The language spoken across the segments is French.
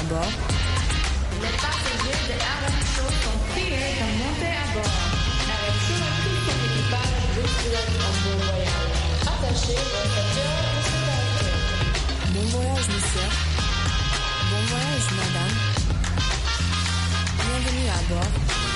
bord. Les passagers de RM Show sont priés de monter à bord. RM Show et tout son équipage vous souhaitent un bon voyage. Attachez votre ceinture de sécurité. Bon voyage, monsieur. Bon voyage, madame. Bienvenue à bord.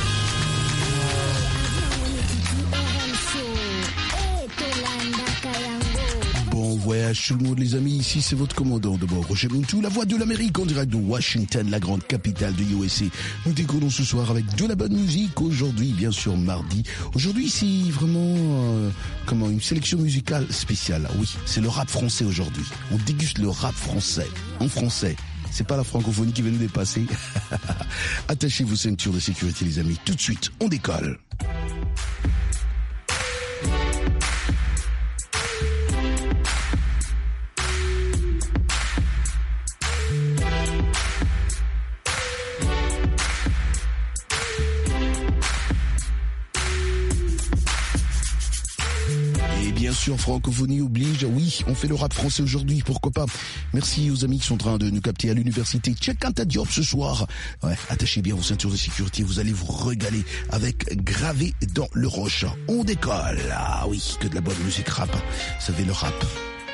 Bon voyage tout le monde les amis, ici c'est votre commandant de bord, Roger Muntu, la voix de l'Amérique en direct de Washington, la grande capitale de USA. Nous décollons ce soir avec de la bonne musique, aujourd'hui bien sûr mardi. Aujourd'hui c'est vraiment une sélection musicale spéciale, oui c'est le rap français aujourd'hui. On déguste le rap français, en français. C'est pas la francophonie qui va nous dépasser. Attachez vos ceintures de sécurité les amis, tout de suite on décolle. Bien sûr, francophonie oblige. Oui, on fait le rap français aujourd'hui, pourquoi pas. Merci aux amis qui sont en train de nous capter à l'université Cheikh Anta Diop ce soir. Ouais, attachez bien vos ceintures de sécurité, vous allez vous régaler avec Gravé dans le roche. On décolle. Ah oui, que de la bonne musique rap. Vous savez, le rap.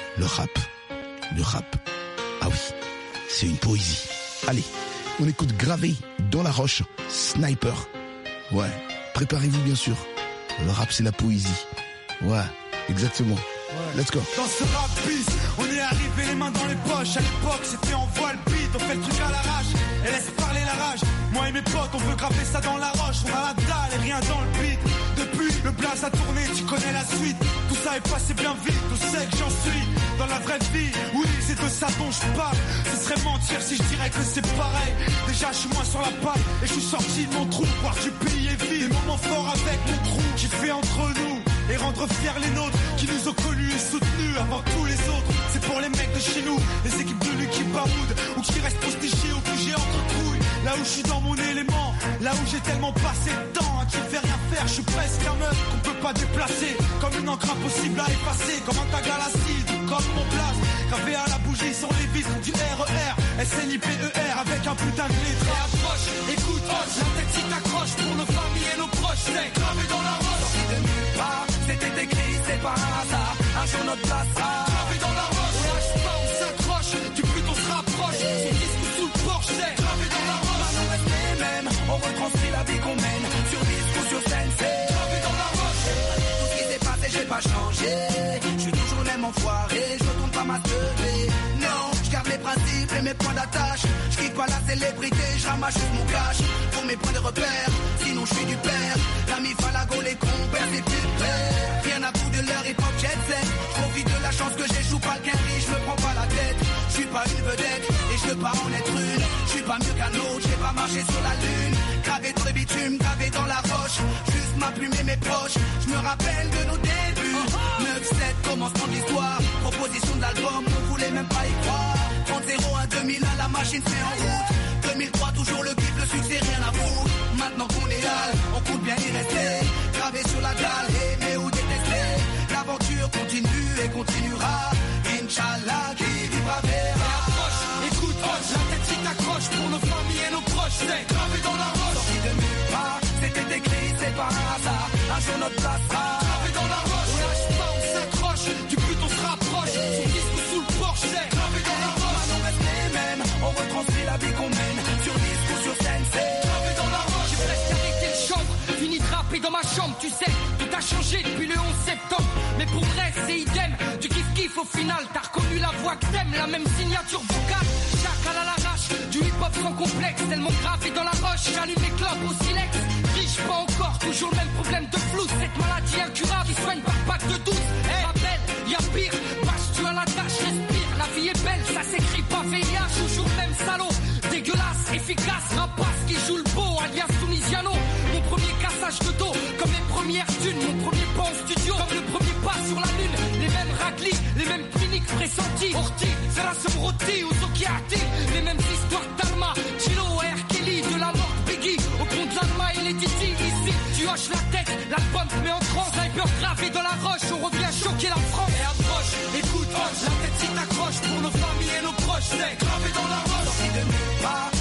Ah oui, c'est une poésie. Allez, on écoute Gravé dans la roche, Sniper. Ouais, préparez-vous bien sûr. Le rap, c'est la poésie. Ouais. Exactement. Ouais. Let's go. Dans ce rap bis, on est arrivé les mains dans les poches. À l'époque, c'était en voile beat. On fait le truc à l'arrache et laisse parler la rage. Moi et mes potes, on veut graver ça dans la roche. On a la dalle et rien dans le beat. Depuis, le blaze a tourné, tu connais la suite. Tout ça est passé bien vite, tout sait que j'en suis. Dans la vraie vie, oui, c'est de ça dont je parle. Ce serait mentir si je dirais que c'est pareil. Déjà, je suis moins sur la paille et je suis sorti de mon trou. Voir du pays est vide. Des moments forts avec mon crew qui fait entre nous. Et rendre fiers les nôtres qui nous ont connus et soutenus avant tous les autres. C'est pour les mecs de chez nous, les équipes de l'équipe Baroud, ou qui restent postichés au QG entre couilles. Là où je suis dans mon élément, là où j'ai tellement passé de temps, qui fait rien faire, je suis presque un meuf qu'on peut pas déplacer. Comme une encre impossible à effacer, comme un tag à l'acide, comme mon place. Gravé à la bougie sur les vitres du RER, SNIPER avec un putain de lettre. Et approche, écoute, la tête si t'accroche pour nos familles et nos proches, c'est gravé dans la roche. Sorti de nulle part, c'était écrit, c'est pas un hasard. Un jour notre place sera gravé dans la roche. On lâche pas, on s'accroche, du but on se rapproche. Son disque sous le porche, c'est gravé dans la roche. Maintenant on reste les mêmes, on retranscrit la vie qu'on mène. Sur disque ou sur scène, c'est gravé dans la roche. Tout ce qui s'est passé, j'ai pas changé. Je suis toujours le même enfoiré, je retourne pas ma teubée. Non, je garde mes principes et mes points d'attache. Je quitte pas la célébrité, je ramasse juste mon cash. Pour mes points de repère, sinon je suis du père. L'ami Falago, les compères, c'est plus père. Rien à bout de leur hip-hop jet set. Je profite de la chance que j'échoue pas le quinri, je me prends pas la tête. Je suis pas une vedette et je veux pas en être une. Je suis pas mieux qu'un autre, j'ai pas marché sur la lune. Gravé dans le bitume, gravé dans la roche. Juste ma plume et mes poches. Je me rappelle de nos débuts. 9-7, commencement de l'histoire. Proposition de l'album, on voulait même pas y croire. 30-01, 2001, la machine se met en route. 2003, toujours le kiff, le succès, rien à foutre. Maintenant qu'on est là, on compte bien y rester. Gravé sur la dalle, aimer ou détester. L'aventure continue et continuera. Inch'Allah, qui vivra verra. Écoute, la tête si t'accroche pour nos familles et nos proches, c'est gravé dans la roche. Sorti de nulle part, c'était écrit, c'est pas un hasard. Un jour notre place sera gravé dans la roche. On lâche pas, on s'accroche, du but on se rapproche. Son disque sous le porche, c'est gravé dans la roche. Maintenant on reste les mêmes, on retranscrit la vie qu'on mène. Sur disque ou sur scène, c'est gravé dans la roche. J'ai presque arrêté le chanvre, fini de rapper dans ma chambre, tu sais. Tout a changé depuis le 11 septembre. Mais pour vrai, c'est idem. Du kiff-kiff au final, t'as reconnu la voix que t'aimes, la même signature vocale. Chacal à l'arrache, du hip-hop sans complexe. Tellement gravé dans la roche, j'allume mes clopes au silex. Riche pas encore, toujours le même problème de flou. Cette maladie incurable, il soigne par pack de 12. Hey, ma belle, y'a pire, bâche tu à la tâche, respire. La vie est belle, ça s'écrit pas VIH. Toujours le même salaud, dégueulasse, efficace. Rapace qui joue le beau, alias Tunisiano. Mon premier cassage de dos, comme les premières thunes. Mon premier pas en studio, comme le premier pas sur la lune. Les mêmes raclis, les mêmes cliniques pressentis. Orti, Serasem Roti ou Zokiati. Les mêmes histoires d'Alma, Chilo et R. Kelly. De la mort Biggie, au compte d'Alma et les Titi. Ici, tu hoches la tête, l'album te met en transe. Sniper gravé dans la roche, on revient choquer la France. Et approche, écoute, hoche, la tête si t'accroche. Pour nos familles et nos proches, c'est gravé dans la roche. Sorti de nulle part,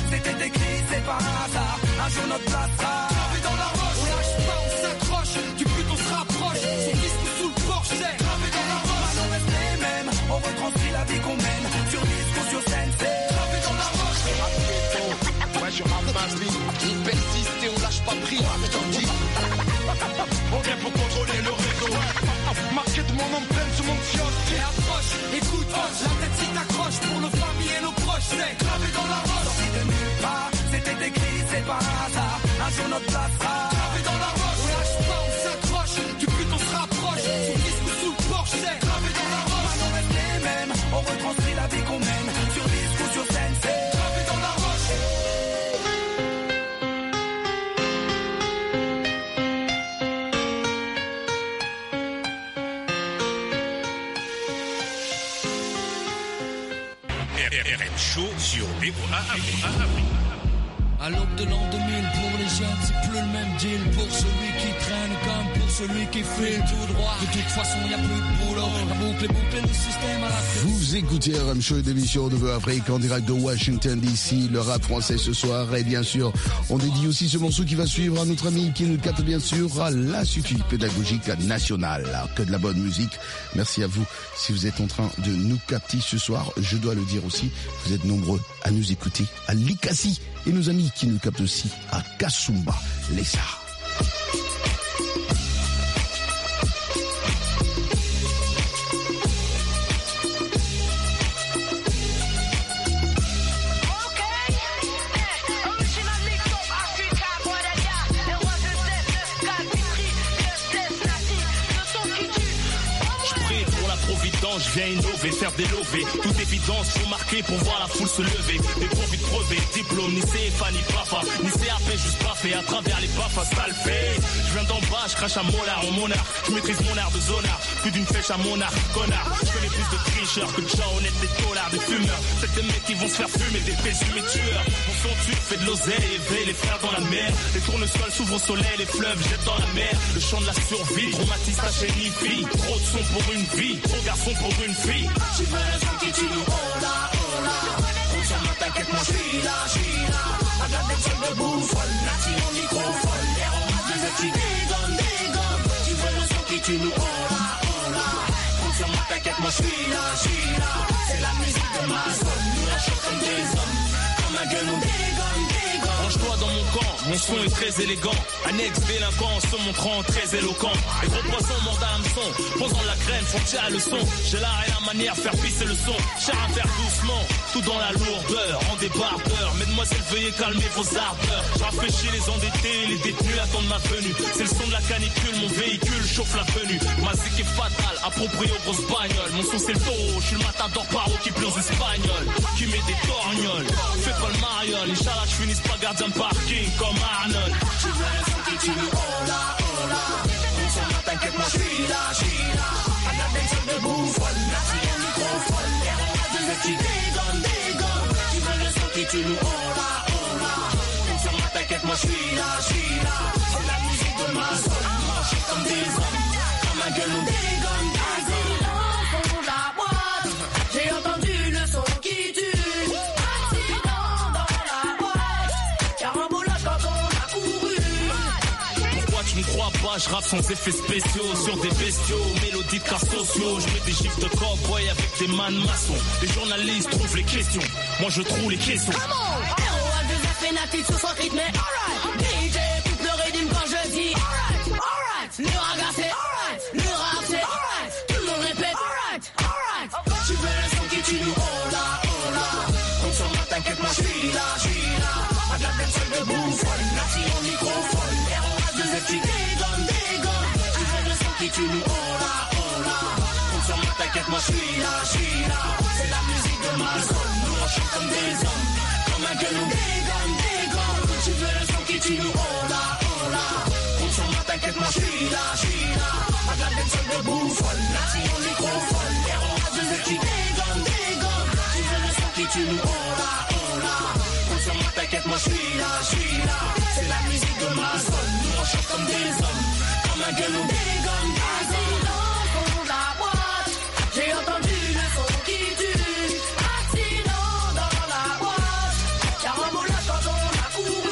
par hasard. Un jour notre place sera gravée dans la roche. On lâche pas, on s'accroche, du but on se rapproche. Son disque sous le porche, c'est gravé dans la roche. On reste les mêmes, on retranscrit la vie qu'on mène. Sur disque ou sur scène, c'est gravé dans la roche. Ouais, je ramasse vite, on persiste et on lâche pas prise. On vient pour contrôler le réseau. Marqué de mon empreinte sur mon kiosque. Et approche, écoute, la tête si t'accroche. Pour nos familles et nos proches, c'est gravé dans la roche. Sorti de nulle part, c'était écrit, c'est par hasard. Un jour notre place sera gravé dans la roche. On lâche pas, on s'accroche, du but on se rapproche. Sous disque ou sous le porche, c'est gravé dans la roche. On reste les mêmes, on retranscrit la vie qu'on mène. Sur disque ou sur scène, c'est gravé dans la roche. RM Show sur VOA Afrique. À l'aube de l'an 2000, pour les jeunes, c'est plus le même deal. Pour celui qui traîne comme pour celui qui file tout droit. De toute façon, y a plus de boulot. La boucle est bouclée, le système à la tête. Vous écoutez RM Show, une émission de VOA Afrique en direct de Washington DC, le rap français ce soir. Et bien sûr, on dédie aussi ce morceau qui va suivre à notre ami qui nous capte bien sûr à l'Institut pédagogique national. Que de la bonne musique. Merci à vous si vous êtes en train de nous capter ce soir. Je dois le dire aussi, vous êtes nombreux à nous écouter à Likasi et nos amis qui nous captent aussi à Kasumba, Lessa. Je viens innover, faire des lovés. Toute évidence, faut marquer pour voir la foule se lever. Dépourvu de brevet, diplôme, ni CFA, ni PAFA, ni CAP, juste pas fait à travers les PAFA, ça le fait. Je viens d'en bas, je crache à molar en monarque. Je maîtrise mon art de zonard, plus d'une flèche à mon art, connard. Je connais plus de tricheurs que de gens honnêtes, des dollars, des fumeurs. C'est des mecs qui vont se faire fumer, des pessimistes tueurs. Mon son tue, fait de l'oseille, élevé les frères dans la mer. Les tournesols s'ouvrent au soleil, les fleuves jettent dans la mer. Le chant de la survie, traumatise ta chaîne fille. Trop de son pour une vie, trop garçon pour une fille. Tu veux le son qui tue, hola, hola. Consciemment, t'inquiète, moi j'suis là. Regarde des jeunes debout, folle, nati en microphone. Les romains de petits dégomme. Tu veux le son qui tue, hola, hola. Consciemment, t'inquiète, moi j'suis là. C'est la musique de ma zone. Nous on chante comme des hommes, comme un gueule, on dégomme. Range-toi dans mon camp, mon son est très élégant. Un ex-délinquant se montrant très éloquent. Les gros poissons mordent à l'hameçon, posant la graine, font tirer la leçon. J'ai l'art et la manière, faire pisser le son. Cher à faire doucement, tout dans la lourdeur, en débardeur. Mesdemoiselles, veuillez calmer vos ardeurs. Je rafraîchis les endettés, les détenus attendent ma venue. C'est le son de la canicule, mon véhicule chauffe la venue. Ma zik est fatale, approprié aux grosses bagnoles. Mon son c'est le taureau, je suis le matador paro qui pleure aux espagnols. Qui met des torgnoles, fais pas le mariole. Inch'Allah, je finisse pas gardien de parking comme Arnold. Tu veux le son qui tue, hola, hola. Consciemment, t'inquiète, moi j'suis là. Regarde des jeunes debout, folle, nati en microphone. Les romains de petits dégomme. Tu veux le son qui tue, hola, hola. Consciemment, t'inquiète, moi j'suis là. C'est la musique de ma zone. Moi j'suis comme des hommes, comme un gueule, on dégomme. Accident au fond de la boîte, j'ai entendu le son qui tue. Accident dans la boîte, carambolage quand on a couru. Pourquoi tu me crois pas, je rappe sans effets spéciaux. Sur des bestiaux, mélodies de cas sociaux. Je mets des chiffres de cowboy avec des man maçons. Les journalistes trouvent les questions, moi je trouve les questions. Come on, ROA2F et natif sur son rythme, alright. DJ coupe le rythme quand je dis alright. Le raga c'est alright, le rap c'est alright. Tout le monde répète alright. Tu veux le son qui tue, hola, hola. Consciemment, t'inquiète, moi j'suis là. Regarde des jeunes debout, folle, nati en microphone. ROA2F qui dégomme. Tu veux le son qui tue, hola, hola. Consciemment, t'inquiète, moi j'suis là. C'est la musique de ma zone. Nous on chante comme des hommes, comme un gueule, on dégomme. Tu veux le son qui tue, hola, hola. Consciemment, t'inquiète, moi j'suis là. Regarde des jeunes debout, folle, nati en microphone. ROA2F qui dégomme. Tu veux le son qui tue, hola, hola. Consciemment, t'inquiète, moi j'suis là. C'est la musique de ma zone. Nous on chante comme des hommes, comme un gueule, on dégomme. Accident au fond de la boîte, j'ai entendu le son qui tue. Accident dans la boîte, carambolage quand on a couru.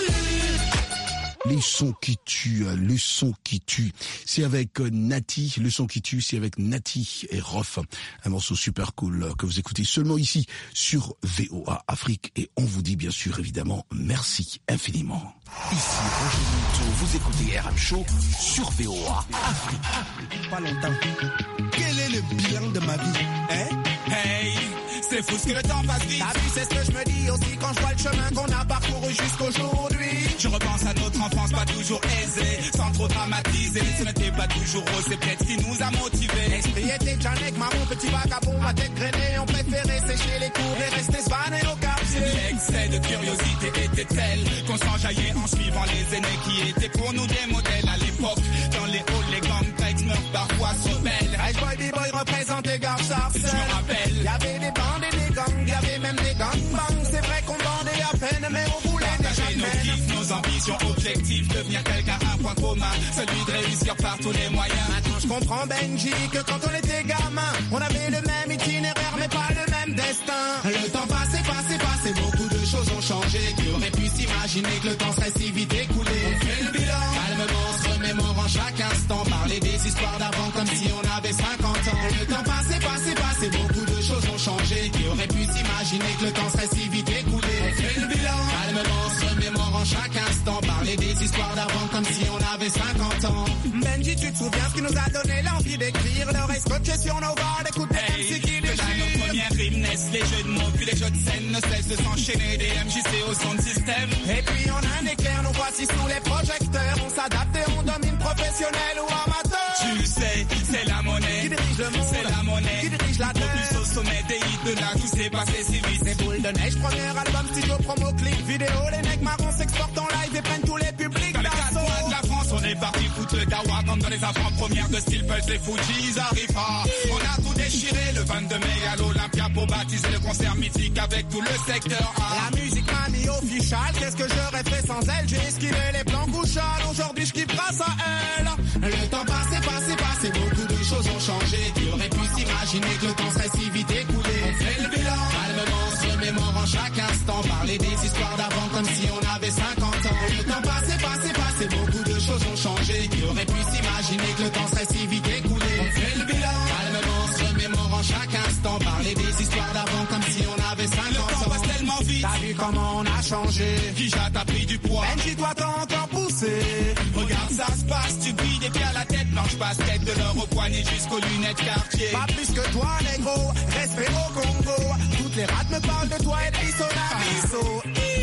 les sons qui tuent, le son qui tue. C'est avec Nati, le son qui tue, c'est avec Nati et Rof. Un morceau super cool que vous écoutez seulement ici sur VOA Afrique. Et on vous dit bien sûr, évidemment, merci infiniment. Ici Roger Monteau, vous écoutez RM Show sur VOA Afrique. Pas longtemps. Quel est le bilan de ma vie, hein? Hey, c'est fou ce que le temps passe vite. T'as vu, c'est ce que je me dis aussi quand je vois le chemin qu'on a parcouru jusqu'aujourd'hui. Je repense à notre enfance pas toujours aisée, sans trop dramatiser. Ce n'était pas toujours rose, c'est peut-être ce qui nous a motivés. L'esprit était Janek, maman, petit vagabond, à tête grainée. On préférait sécher les cours et rester spanné au quartier. L'excès de curiosité était tel qu'on s'enjaillait en suivant les aînés qui étaient pour nous des modèles à l'époque. Dans les halls, les gangs Drex meurent parfois se belles. Ice Boy, B-Boy représente les gars Sarcelles. Je me rappelle, y'avait des bandes et des gangs, y'avait même des gangbangs. C'est vrai qu'on bandait à peine, mais on voulait partager nos kiffs, nos ambitions, objectifs, devenir quelqu'un, un point commun, celui de réussir par tous les moyens. Maintenant je comprends Benji que quand on était gamin, on avait le même itinéraire mais pas le même destin. Le temps passé, beaucoup de choses ont changé. Qui aurait pu s'imaginer que le temps serait si vite écoulé? On fait le bilan, calmement, se remémorant chaque instant, parler des histoires d'avant comme si on avait 50 ans. Le temps passé, beaucoup de choses ont changé. Qui aurait pu s'imaginer que le temps serait si vite écoulé? On fait le bilan, calmement, se remémorant chaque instant, parler des histoires d'avant comme si on avait 50 ans. Benji, tu te souviens ce qui nous a donné l'envie d'écrire? L'oreille scotchée sur nos barres, d'écouter MC qui déchire. Nos premières rimes naissent, les jeux de mots, puis les jeux de scène ne cessent de s'enchaîner, des MJC au son de système. Et puis on a un éclair, nous voici sous les projecteurs. On s'adapte et on domine, professionnel ou amateur. Tu le sais, c'est la monnaie qui dirige le monde, c'est la monnaie qui dirige la terre. Plus au sommet des hits de là, tout s'est passé si vite. C'est Boule de Neige, premier album, studio, promo, clip, vidéo. Les mecs marrons s'exportent en live et prennent tous les publics. Dans les 4 coins de la France, on est parti foutre le dawa comme dans les avant-premières de Steel Pulse, les Fujis arrivent pas. On a tout déchiré le 22 mai à l'Olympia pour baptiser le concert mythique avec tout le secteur A. La musique m'a mis official, qu'est-ce que j'aurais fait sans elle? J'ai esquivé les plans couchales, aujourd'hui je kiffe grâce à elle. Le temps passé, beaucoup de choses ont changé. Qui aurait pu s'imaginer que le temps serait si vite écoulé? On fait le bilan, calmement, se remémorant chaque instant, parler des histoires d'avant comme si on avait 50 ans. Le temps passé, beaucoup de choses ont changé. Qui aurait pu s'imaginer que le temps serait si vite écoulé? On fait le bilan, calmement, se remémorant chaque instant, parler des histoires d'avant comme si on avait 50 ans. Le temps passe tellement vite, t'as vu comment on a changé? Kija t'a pris du poids, Benji toi t'as encore poussé. Regarde ça se passe, tu brilles des pieds à la tête, blanche basket de l'or au poignet jusqu'aux lunettes quartier. Pas plus que toi négro, respect au Congo. Toutes les rats me parlent de toi et de Bisso.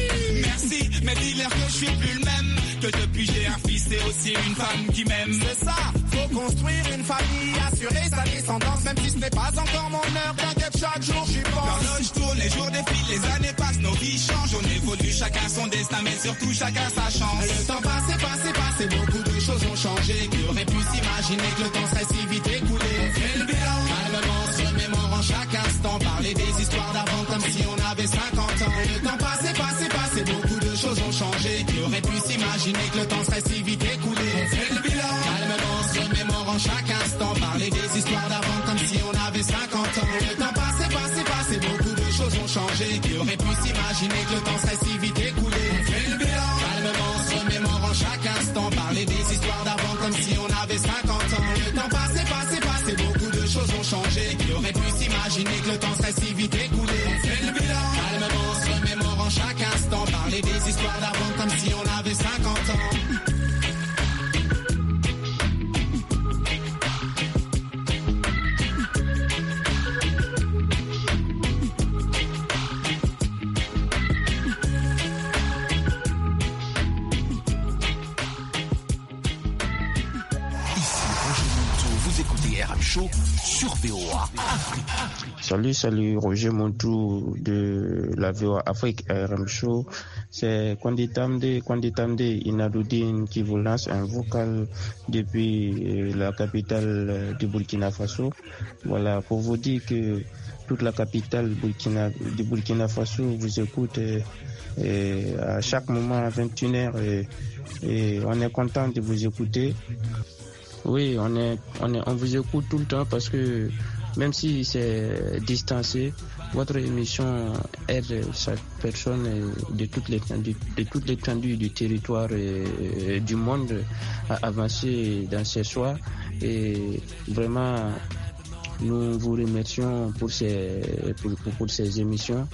Merci, mais dis-leur que je suis plus le même. Que depuis j'ai un fils et aussi une femme qui m'aime. C'est ça, faut construire une famille, assurer sa descendance. Même si ce n'est pas encore mon heure, t'inquiète, chaque jour j'y pense. L'horloge tourne, les jours défilent, les années passent, nos vies changent. On évolue, chacun son destin, mais surtout chacun sa chance. Le temps passé, beaucoup de choses ont changé. Qui aurait pu s'imaginer que le temps serait si vite écoulé? On fait le bilan, calmement, se remémorant chaque instant, parler des histoires d'avant comme si on avait 50 ans. Le temps passé, beaucoup de choses ont changé. Qui aurait pu s'imaginer que le temps serait si vite écoulé? On fait le bilan, calmement, se remémorant chaque instant, parler des histoires d'avant comme si on avait 50 ans. Le temps passé, beaucoup de choses ont changé. Qui aurait pu s'imaginer que le temps serait si vite écoulé? On fait le bilan, calmement, se remémorant chaque instant, parler des histoires d'avant comme si on avait 50 ans. Le temps passé, beaucoup de choses ont changé. Qui aurait pu s'imaginer que le temps serait si vite écoulé? On fait le bilan, calmement, se remémorant chaque instant, parler des histoires d'avant comme si on avait 50 ans. Show sur VOA Afrique. Salut, Roger Montou de la VOA Afrique RM Show. C'est Kwanditamde Inadoudine qui vous lance un vocal depuis la capitale du Burkina Faso. Voilà, pour vous dire que toute la capitale du Burkina Faso vous écoute à chaque moment à 21h et on est content de vous écouter. Oui, on vous écoute tout le temps parce que même si c'est distancé, votre émission aide chaque personne de toute l'étendue du territoire du monde à avancer dans ses choix. Et vraiment, nous vous remercions pour ces émissions.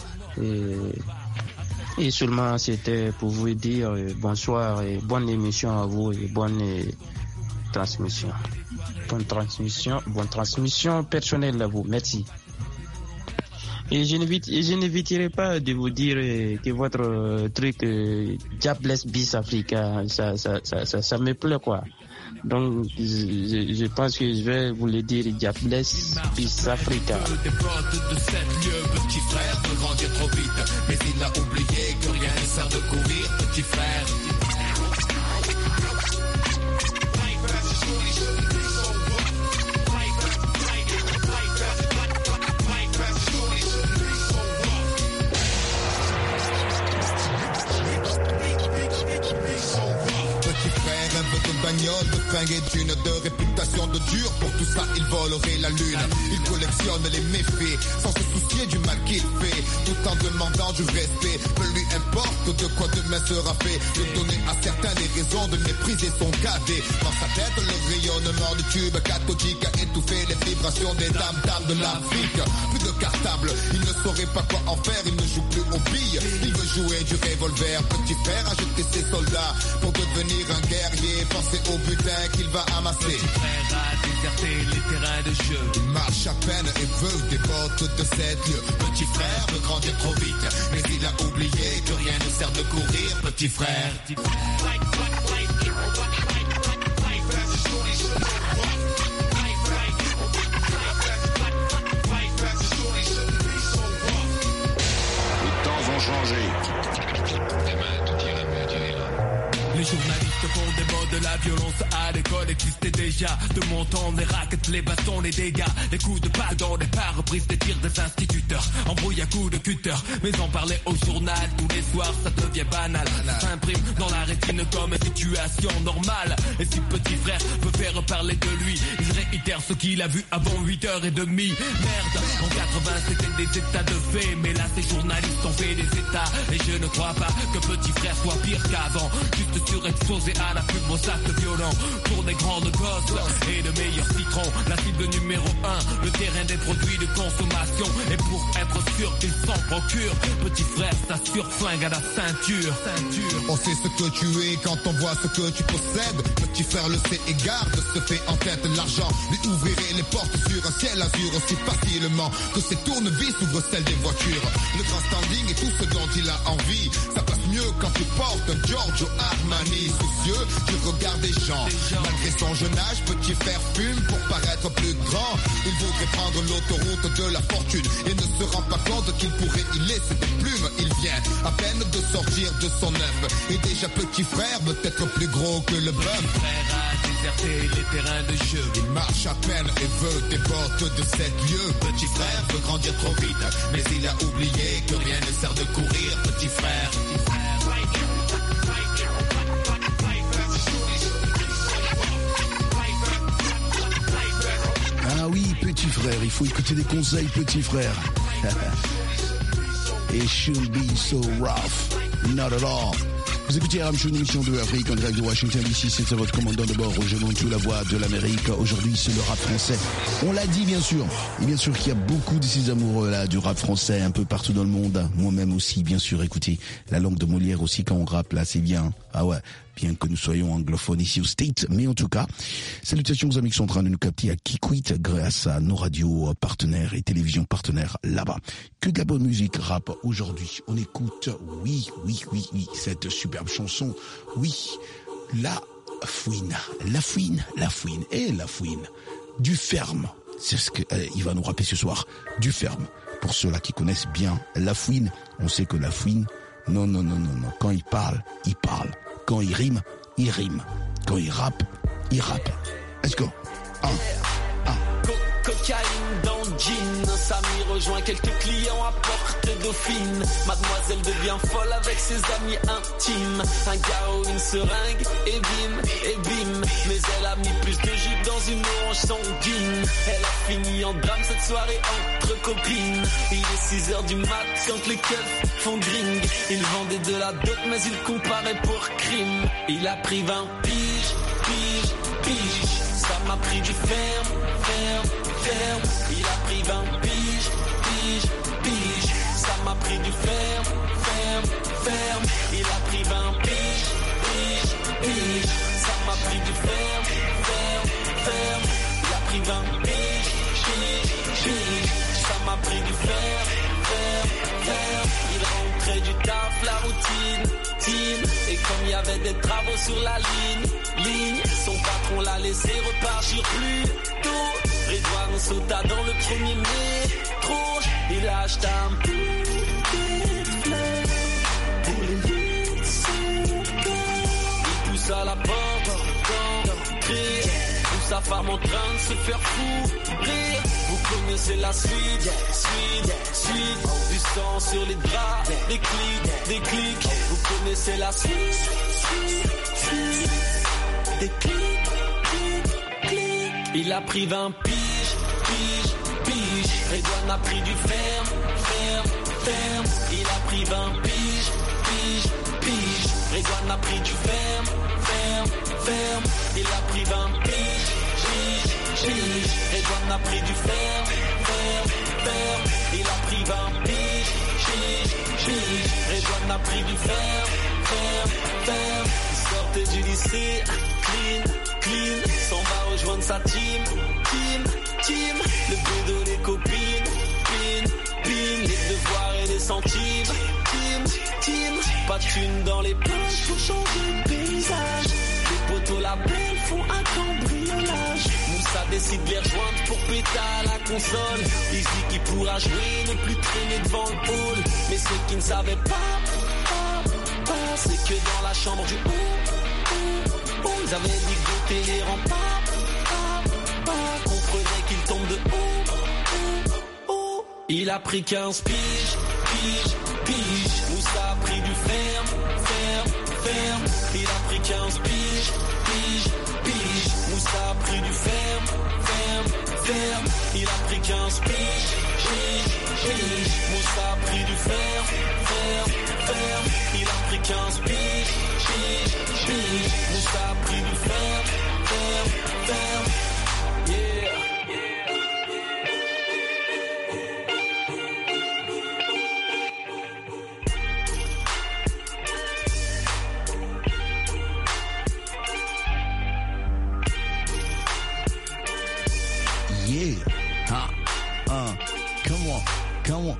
Et seulement, c'était pour vous dire bonsoir et bonne émission à vous et bonne transmission. Bonne transmission personnelle à vous. Merci. Et je n'éviterai pas de vous dire que votre truc Diablesse Bis Africa, ça me plaît quoi. Donc je pense que je vais vous le dire, Diablesse Bis Africa. Des potes de 7 lieux, petit frère veut grandir trop vite, mais il a oublié que rien ne sert de courir, petit frère. De fringues et d'une, de réputation de dur. Pour tout ça, il volerait la lune. Il collectionne les méfaits sans se soucier du mal qu'il fait, tout en demandant du respect. Peu lui importe de quoi demain sera fait. De donner à certains des raisons de mépriser son cadet. Dans sa tête, le rayonnement du tube cathodique a étouffé les vibrations des dames de l'Afrique. Plus de cartable, il ne saurait pas quoi en faire. Il ne joue plus aux billes, il veut jouer du revolver. Petit frère a jeté ses soldats pour devenir un guerrier. Pensez au butin qu'il va amasser. Petit frère a déserté les terrains de jeu. Il marche à peine et veut des bottes de 7 lieux. Petit frère veut grandir trop vite, mais il a oublié que rien ne sert de courir, petit frère. Les temps ont changé. Les journalistes font des mots de la violence à l'école existait déjà. De mon temps, les raquettes, les bâtons, les dégâts, les coups de balle dans les pare-brises, des tirs des instituteurs, embrouille à coups de cutter. Mais en parler au journal tous les soirs, ça devient banal. Ça s'imprime dans la rétine comme une situation normale. Et si petit frère veut faire parler de lui, il réitère ce qu'il a vu avant 8h30. Merde, en 80 c'était des états de fait, mais là ces journalistes ont fait des états. Et je ne crois pas que petit frère soit pire qu'avant. Juste surexposé à la pub, aux actes violents pour des grandes gosses et de meilleurs citrons. La cible numéro 1, le terrain des produits de consommation. Et pour être sûr qu'ils s'en procurent, petit frère s'assure flingue à la ceinture. On sait ce que tu es quand on voit ce que tu possèdes. Petit frère le sait et garde ce fait en tête. L'argent lui ouvrirait les portes sur un ciel azur aussi facilement que ses tournevis ouvrent celles des voitures. Le grand standing et tout ce dont il a envie, ça passe mieux quand tu portes un Giorgio Armani. Soucieux du regard des gens. Malgré son jeune âge, petit frère fume pour paraître plus grand. Il voudrait prendre l'autoroute de la fortune et ne se rend pas compte qu'il pourrait y laisser des plumes. Il vient à peine de sortir de son œuf et déjà petit frère veut être plus gros que le bœuf. Frère a déserté les terrains de jeu. Il marche à peine et veut des bottes de 7 lieux. Petit frère veut grandir trop vite, mais il a oublié que rien ne sert de courir, petit frère. Ah oui, petit frère, il faut écouter des conseils, petit frère. It should be so rough, not at all. Vous écoutez RM Show, une émission de Afrique en direct de Washington DC. C'est votre commandant de bord, Roger Montou, la voix de l'Amérique. Aujourd'hui, c'est le rap français. On l'a dit, bien sûr. Et bien sûr qu'il y a beaucoup de ces amoureux là du rap français un peu partout dans le monde. Moi-même aussi, bien sûr. Écoutez, la langue de Molière aussi quand on rappe là, c'est bien. Ah ouais. Bien que nous soyons anglophones ici au States, mais en tout cas, salutations aux amis qui sont en train de nous capter à Kikwit grâce à nos radios partenaires et télévisions partenaires là-bas. Que de la bonne musique rap aujourd'hui. On écoute, oui, cette superbe chanson, oui, La Fouine, du Ferme. C'est ce que il va nous rappeler ce soir, du Ferme. Pour ceux-là qui connaissent bien La Fouine, on sait que La Fouine, non. Quand il parle, il parle. Quand il rime, il rime. Quand il rappe, il rappe. Let's go. Cocaïne dans le jean, Samy rejoint quelques clients à Porte Dauphine. Mademoiselle devient folle avec ses amis intimes. Un gars ou une seringue et bim, mais elle a mis plus de jus dans une orange sanguine. Elle a fini en drame cette soirée entre copines. Il est 6h du mat quand les keufs font gring. Il vendait de la dope mais il comparait pour crime. Il a pris 20 piges, piges, piges. Ça m'a pris du ferme, ferme, ferme. Il a pris 20 piges, piges, piges. Ça m'a pris du ferme, ferme, ferme. Il a pris 20 piges, piges, piges. Ça m'a pris du ferme, ferme, ferme. Il a pris 20 piges, piges, piges. Ça m'a pris du ferme, ferme, ferme. Il rentrait du taf, la routine, team. Et comme il y avait des travaux sur la ligne, son patron l'a laissé repartir plus tôt. Redouane sauta dans le premier métro. Il a acheté un bouquet de fleurs pour les lits de son cœur. Il poussa la porte d'entrée, où sa femme en train de se faire fourrer. Vous connaissez la suite, suite. Du sang sur les draps, des clics. Vous connaissez la suite. Des clics. Il a pris 20 piges. Redouane a pris du ferme. Il a pris 20 piges. Redouane a pris du ferme. Il a pris 20 piges. Redouane a pris du ferme. Il a pris 20 piges. Redouane a pris du ferme. Il sortait du lycée, clean, s'en va rejoindre sa team. Le bédo, les copines, pin, les devoirs et les centimes, team. Pas de thune dans les poches pour changer de paysage. Les poteaux la belle font un cambriolage. Moussa décide de les rejoindre pour péter à la console. Il dit qu'il pourra jouer, ne plus traîner devant le hall. Mais ceux qui ne savaient pas, c'est que dans la chambre du haut, ils avaient ligoté les remparts. Comprenait qu'il tombe de haut. Il a pris 15 piges. Moussa a pris du ferme. Il a pris 15 piges. Moussa a pris du ferme. Il a pris 15 piges. Moussa a pris du ferme. Il a pris 15 piges. Moussa a pris du ferme. Come on.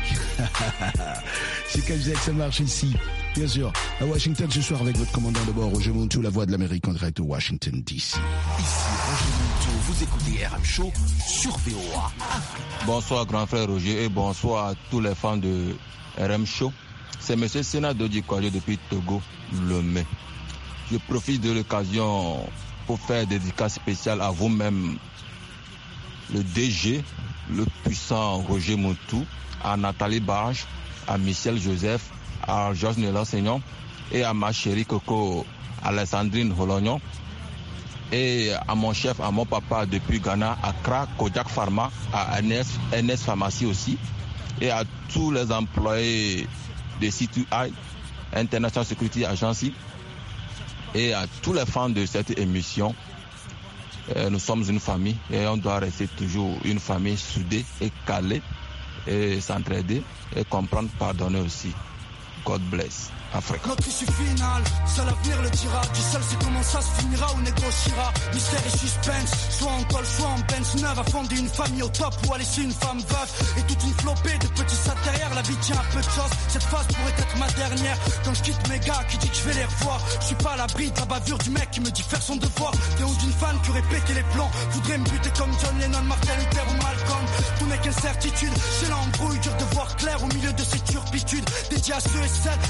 C'est comme ça que ça marche ici. Bien sûr, à Washington ce soir avec votre commandant de bord, Roger Montou, la voix de l'Amérique en direct de Washington DC. Ici Roger Montou, vous écoutez RM Show sur VOA. Bonsoir grand frère Roger et bonsoir à tous les fans de RM Show. C'est M. Sénat Dodi Kwadio depuis Togo, Lomé. Je profite de l'occasion pour faire des dédicaces spéciales à vous-même, le DG, le puissant Roger Montou, à Nathalie Barge, à Michel Joseph, à Georges Nélan-Seignon et à ma chérie Coco Alessandrine Holognon et à mon chef, à mon papa depuis Ghana, Accra, Kojak Pharma, à NS Pharmacie aussi et à tous les employés de CTI, International Security Agency et à tous les fans de cette émission. Nous sommes une famille et on doit rester toujours une famille soudée et calée et s'entraider et comprendre, pardonner aussi. God bless Afrique. Notre issue finale, seul l'avenir le dira. Tu seul sais comment ça se finira ou négociera. Mystère et suspense, soit en col, soit en Benz neuve. À fonder une famille au top ou à laisser une femme veuve. Et toute une flopée de petits sacs derrière. La vie tient un peu de choses, cette phase pourrait être ma dernière. Quand je quitte mes gars qui dit que je vais les revoir, je suis pas à l'abri de la bavure du mec qui me dit faire son devoir. Théo d'une fan qui aurait pété les plans, voudrait me buter comme John Lennon, Martin Luther ou Malcolm. Tout n'est qu'incertitude, c'est l'embrouille, dur de voir clair au milieu de ces turpitudes. Dédié à ceux et celles qui mènent des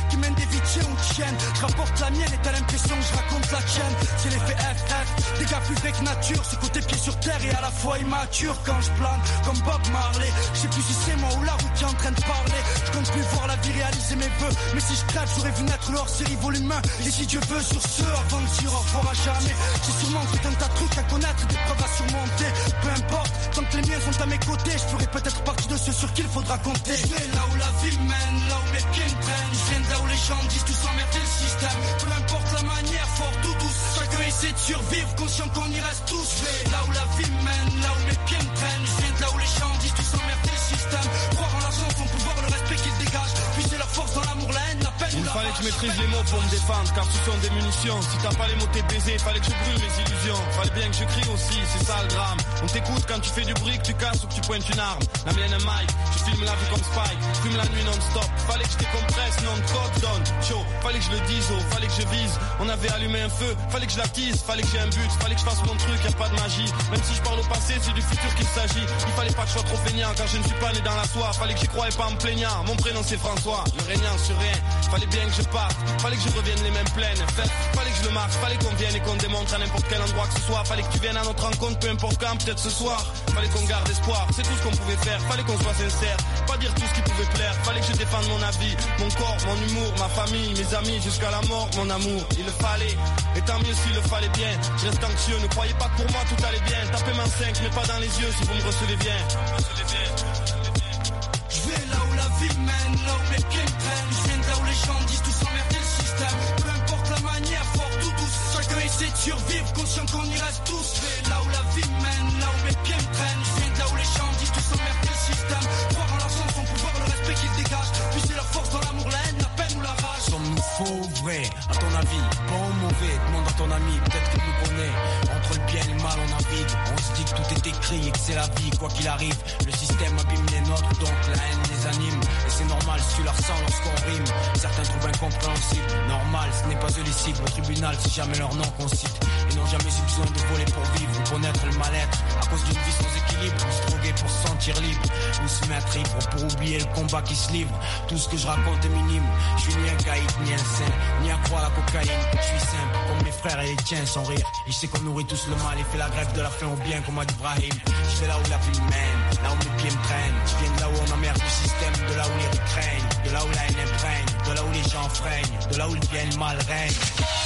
d'éviter on tienne. Je rapporte la mienne et t'as l'impression que je raconte la tienne. C'est l'effet FF, des gars plus fake nature. Ce côté pied sur terre et à la fois immature. Quand je plane comme Bob Marley, je sais plus si c'est moi ou la route qui est en train de parler. Je compte plus voir la vie réaliser mes vœux. Mais si je crève j'aurais vu naître le hors-série volume 1. Et si Dieu veut sur ce, avant de dire au revoir à jamais. J'ai sûrement tout un tas de trucs à connaître, des preuves à surmonter. Peu importe, tant que les miens sont à mes côtés, je ferai peut-être partie de ceux sur qui il faudra compter. Je vais là où la vie mène, là où mes pieds me traînent. Je viens de là où les gens disent tous emmerder le système. Peu importe la manière, fort ou douce, chacun essaie de survivre, conscient qu'on y reste tous. Je vais là où la vie mène, là où mes pieds me traînent. Je viens de là où les gens disent tous emmerder le système. Croire en l'argent, son pouvoir, le respect qu'ils dégagent. Puiser leur force dans l'amour, la haine, la peine. Il fallait que je maîtrise les mots pour me défendre, car ce sont des munitions. Si t'as pas les mots t'es baisé, fallait que je brûle mes illusions. Fallait bien que je crie aussi, c'est ça le drame. On t'écoute quand tu fais du bruit, que tu casses ou que tu pointes une arme. La mienne est Mike, je filme la vie comme Spike. Fume la nuit non-stop, fallait que je décompresse, non code donne. Chaud, fallait que je le dise, oh, fallait que je vise. On avait allumé un feu, fallait que je l'attise. Fallait que j'ai un but, fallait que je fasse mon truc, y'a pas de magie. Même si je parle au passé, c'est du futur qu'il s'agit. Il fallait pas que je sois trop feignant, car je ne suis pas né dans la soie. Fallait que j'y croyais pas en me plaignant. Mon prénom c'est François, le régnant sur rien. Fallait bien que je parte, fallait que je revienne les mêmes pleines. Fallait que je le marque, fallait qu'on vienne et qu'on démontre à n'importe quel endroit que ce soit. Fallait que tu viennes à notre rencontre, peu importe quand, peut-être ce soir. Fallait qu'on garde espoir, c'est tout ce qu'on pouvait faire. Fallait qu'on soit sincère, pas dire tout ce qui pouvait plaire. Fallait que je défende mon avis, mon corps, mon humour, ma famille, mes amis, jusqu'à la mort, mon amour. Il le fallait, et tant mieux s'il le fallait bien. Je reste anxieux, ne croyez pas que pour moi tout allait bien. Tapez ma 5, mais pas dans les yeux si vous me recevez bien. Je vais là où la vie mène, là où mes pieds me traînent. Je viens de là où les gens disent tous emmerder le système. Peu importe la manière, fort ou douce, chacun essaie de survivre, conscient qu'on y reste tous. Je vais là où la vie mène, là où mes pieds me traînent. Je viens de là où les gens disent tous emmerder le système. Croire en l'argent, son pouvoir, le respect qu'ils dégagent. Puiser leur force dans l'amour, la haine, la peine ou la rage. Sommes-nous faux ou vrai? À ton avis, bon ou mauvais? Demande à ton ami, peut-être qu'il nous connaît. Entre le bien et le mal, on navigue. On se dit que tout est écrit et que c'est la vie, quoi qu'il arrive. Le système abîme les nôtres, donc la haine les anime. Et c'est normal si tu la ressens lorsqu'on rime. Certains trouvent incompréhensible. Normal, ce n'est pas eux les cibles. Au tribunal, c'est jamais leur nom qu'on cite. Ils n'ont jamais eu besoin de voler pour vivre ou connaître le mal-être. À cause d'une vie sans équilibre, ou se droguer pour se sentir libre, ou se mettre ivre pour oublier le combat qui se livre. Tout ce que je raconte est minime. Je suis ni un caïd, ni un saint, ni un croix à la cocaïne. Je suis simple, comme mes frères et les tiens sans rire. Et je sais qu'on nourrit tous le mal et fait la grève de la faim au bien comme a dit Brahim. Je vais là où la vie mène, là où mes pieds me traînent. Je viens de là où on emmerde le système, de là où les rues craignent, de là où la haine imprègne, de là où les gens freinent, de là où le bien et le mal règne.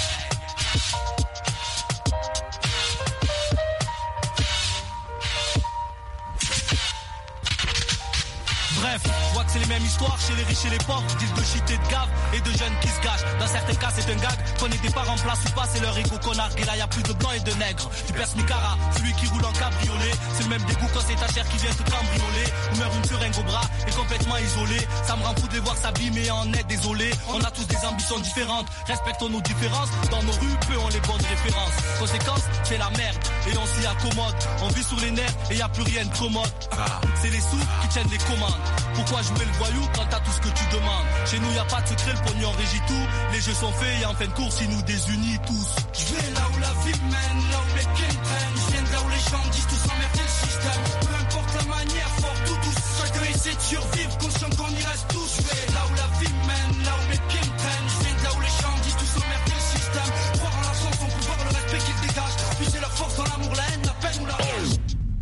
Bref, je vois que c'est les mêmes histoires chez les riches et les pauvres. Disent de shit et de gave et de jeunes qui se gâchent. Dans certains cas c'est un gag, qu'on ait des parents en place ou pas, c'est leur ego qu'on nargue. Et là y a plus de blancs et de nègres. Tu perces Nicara, celui qui roule en cabriolet. C'est le même dégoût quand c'est ta chair qui vient te cambrioler. Ou meurt une seringue au bras et complètement isolé. Ça me rend fou de les voir s'abîmer en est désolé. On a tous des ambitions différentes, respectons nos différences. Dans nos rues, peu ont les bonnes références. Conséquence, c'est la merde et on s'y accommode. On vit sur les nerfs et y a plus rien de commode. C'est les sous qui tiennent les commandes. Pourquoi jouer le voyou quand t'as tout ce que tu demandes? Chez nous y a pas de secret, le pognon régit tout. Les jeux sont faits et en fin de course ils nous désunissent tous. Je vais là où la vie mène, là où mes pieds me traînent. Je viens de là où les gens disent tous emmerder le système. Peu importe la manière, fort ou douce, chacun essaie de survivre, conscient qu'on y reste tous. Je vais là où la vie mène, là où mes pieds me traînent. Je viens de là où les gens disent tous emmerder le système. Croire en l'argent, son pouvoir, le respect qu'ils dégagent. Puiser leur force dans l'amour, la haine, la peine ou la rage.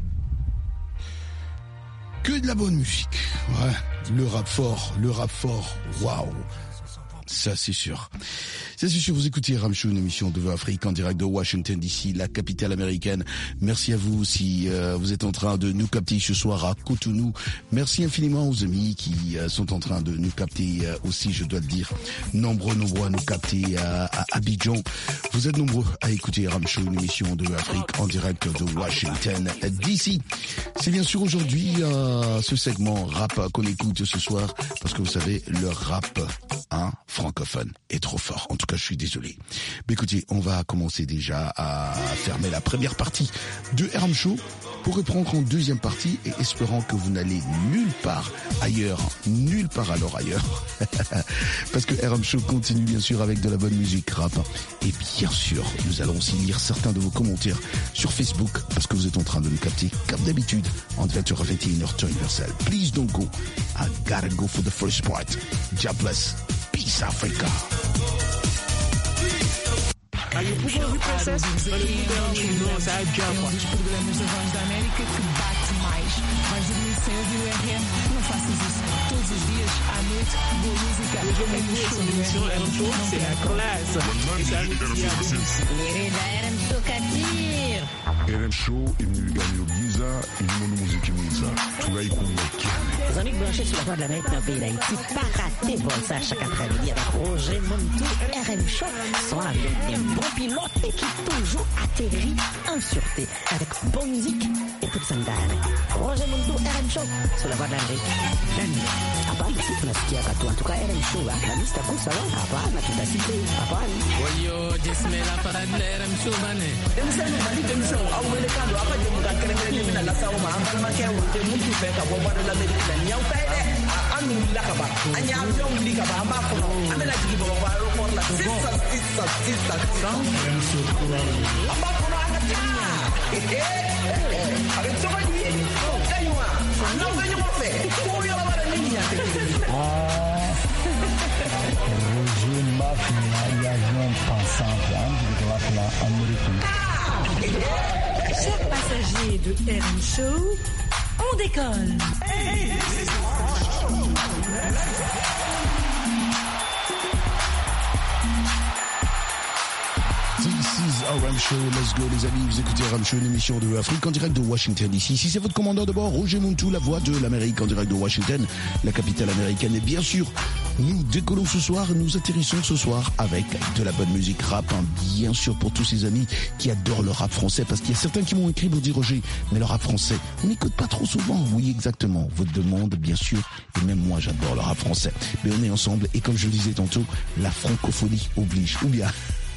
Que de la bonne musique. Ouais. Le rap fort, waouh. Ça c'est sûr. Ça c'est sûr, vous écoutez RM Show, une émission de Afrique en direct de Washington DC, la capitale américaine. Merci à vous si vous êtes en train de nous capter ce soir à Cotonou. Merci infiniment aux amis qui sont en train de nous capter aussi, je dois le dire. Nombreux à nous capter à Abidjan. Vous êtes nombreux à écouter RM Show, une émission de Afrique en direct de Washington DC. C'est bien sûr aujourd'hui ce segment rap qu'on écoute ce soir parce que vous savez, le rap francophone est trop fort. En tout cas, je suis désolé. Mais écoutez, on va commencer déjà à fermer la première partie de RM Show pour reprendre en deuxième partie et espérant que vous n'allez nulle part ailleurs. Parce que RM Show continue bien sûr avec de la bonne musique rap. Et bien sûr, nous allons aussi lire certains de vos commentaires sur Facebook parce que vous êtes en train de nous capter comme d'habitude en 20h à 21h temps universel. Please don't go. I gotta go for the first part. God bless. Peace. East Africa. Um dos programas da Voz da América que bate mais. Vais dormir sem ouvir o RM? Não faças isso. Todos os dias, à noite, boa música. C'est la classe. RM Show imegani giza ilimono muziki mwiza tunaikumbaki. Les amis branchés sur la Voix de l'Amérique dans le pays d'Haïti, pas raté vol ça chaque après-midi avec Roger Montou, RM Show, sont avec des bons pilotes et qui toujours atterrit en sûreté avec bonne musique et toute sa dame. Roger Montou, RM Show, sur la Voix de l'Amérique. Hapana, si tunasikia katu, en tout cas RM Show, la liste kuu sawa, hapana, tutasikia, hapana. Walio jismela parade RM Show bane. Awelekando apaje mukakeremele mina la sawo ma ambal ma kewu te mutu fe ka boba de la medina nyaw pede anu la ka ba anya avion li ka ba amba ko amela jigi bo ba ro ko la sisa amba ko anga tinya avec ça va dire aywa non venez mo fe ko yo la ba ni nya te Roger Mafia avion pensant de la américaine. Chers passagers de RM Show, on décolle. This is RM Show, let's go les amis, vous écoutez RM Show, une émission de Afrique en direct de Washington DC. Ici c'est votre commandant de bord, Roger Montou, la voix de l'Amérique en direct de Washington, la capitale américaine. Et bien sûr, nous décollons ce soir, nous atterrissons ce soir avec de la bonne musique rap, hein, bien sûr pour tous ces amis qui adorent le rap français, parce qu'il y a certains qui m'ont écrit pour dire Roger, mais le rap français, on n'écoute pas trop souvent. Oui exactement, votre demande bien sûr, et même moi j'adore le rap français. Mais on est ensemble et comme je le disais tantôt, la francophonie oblige, ou bien...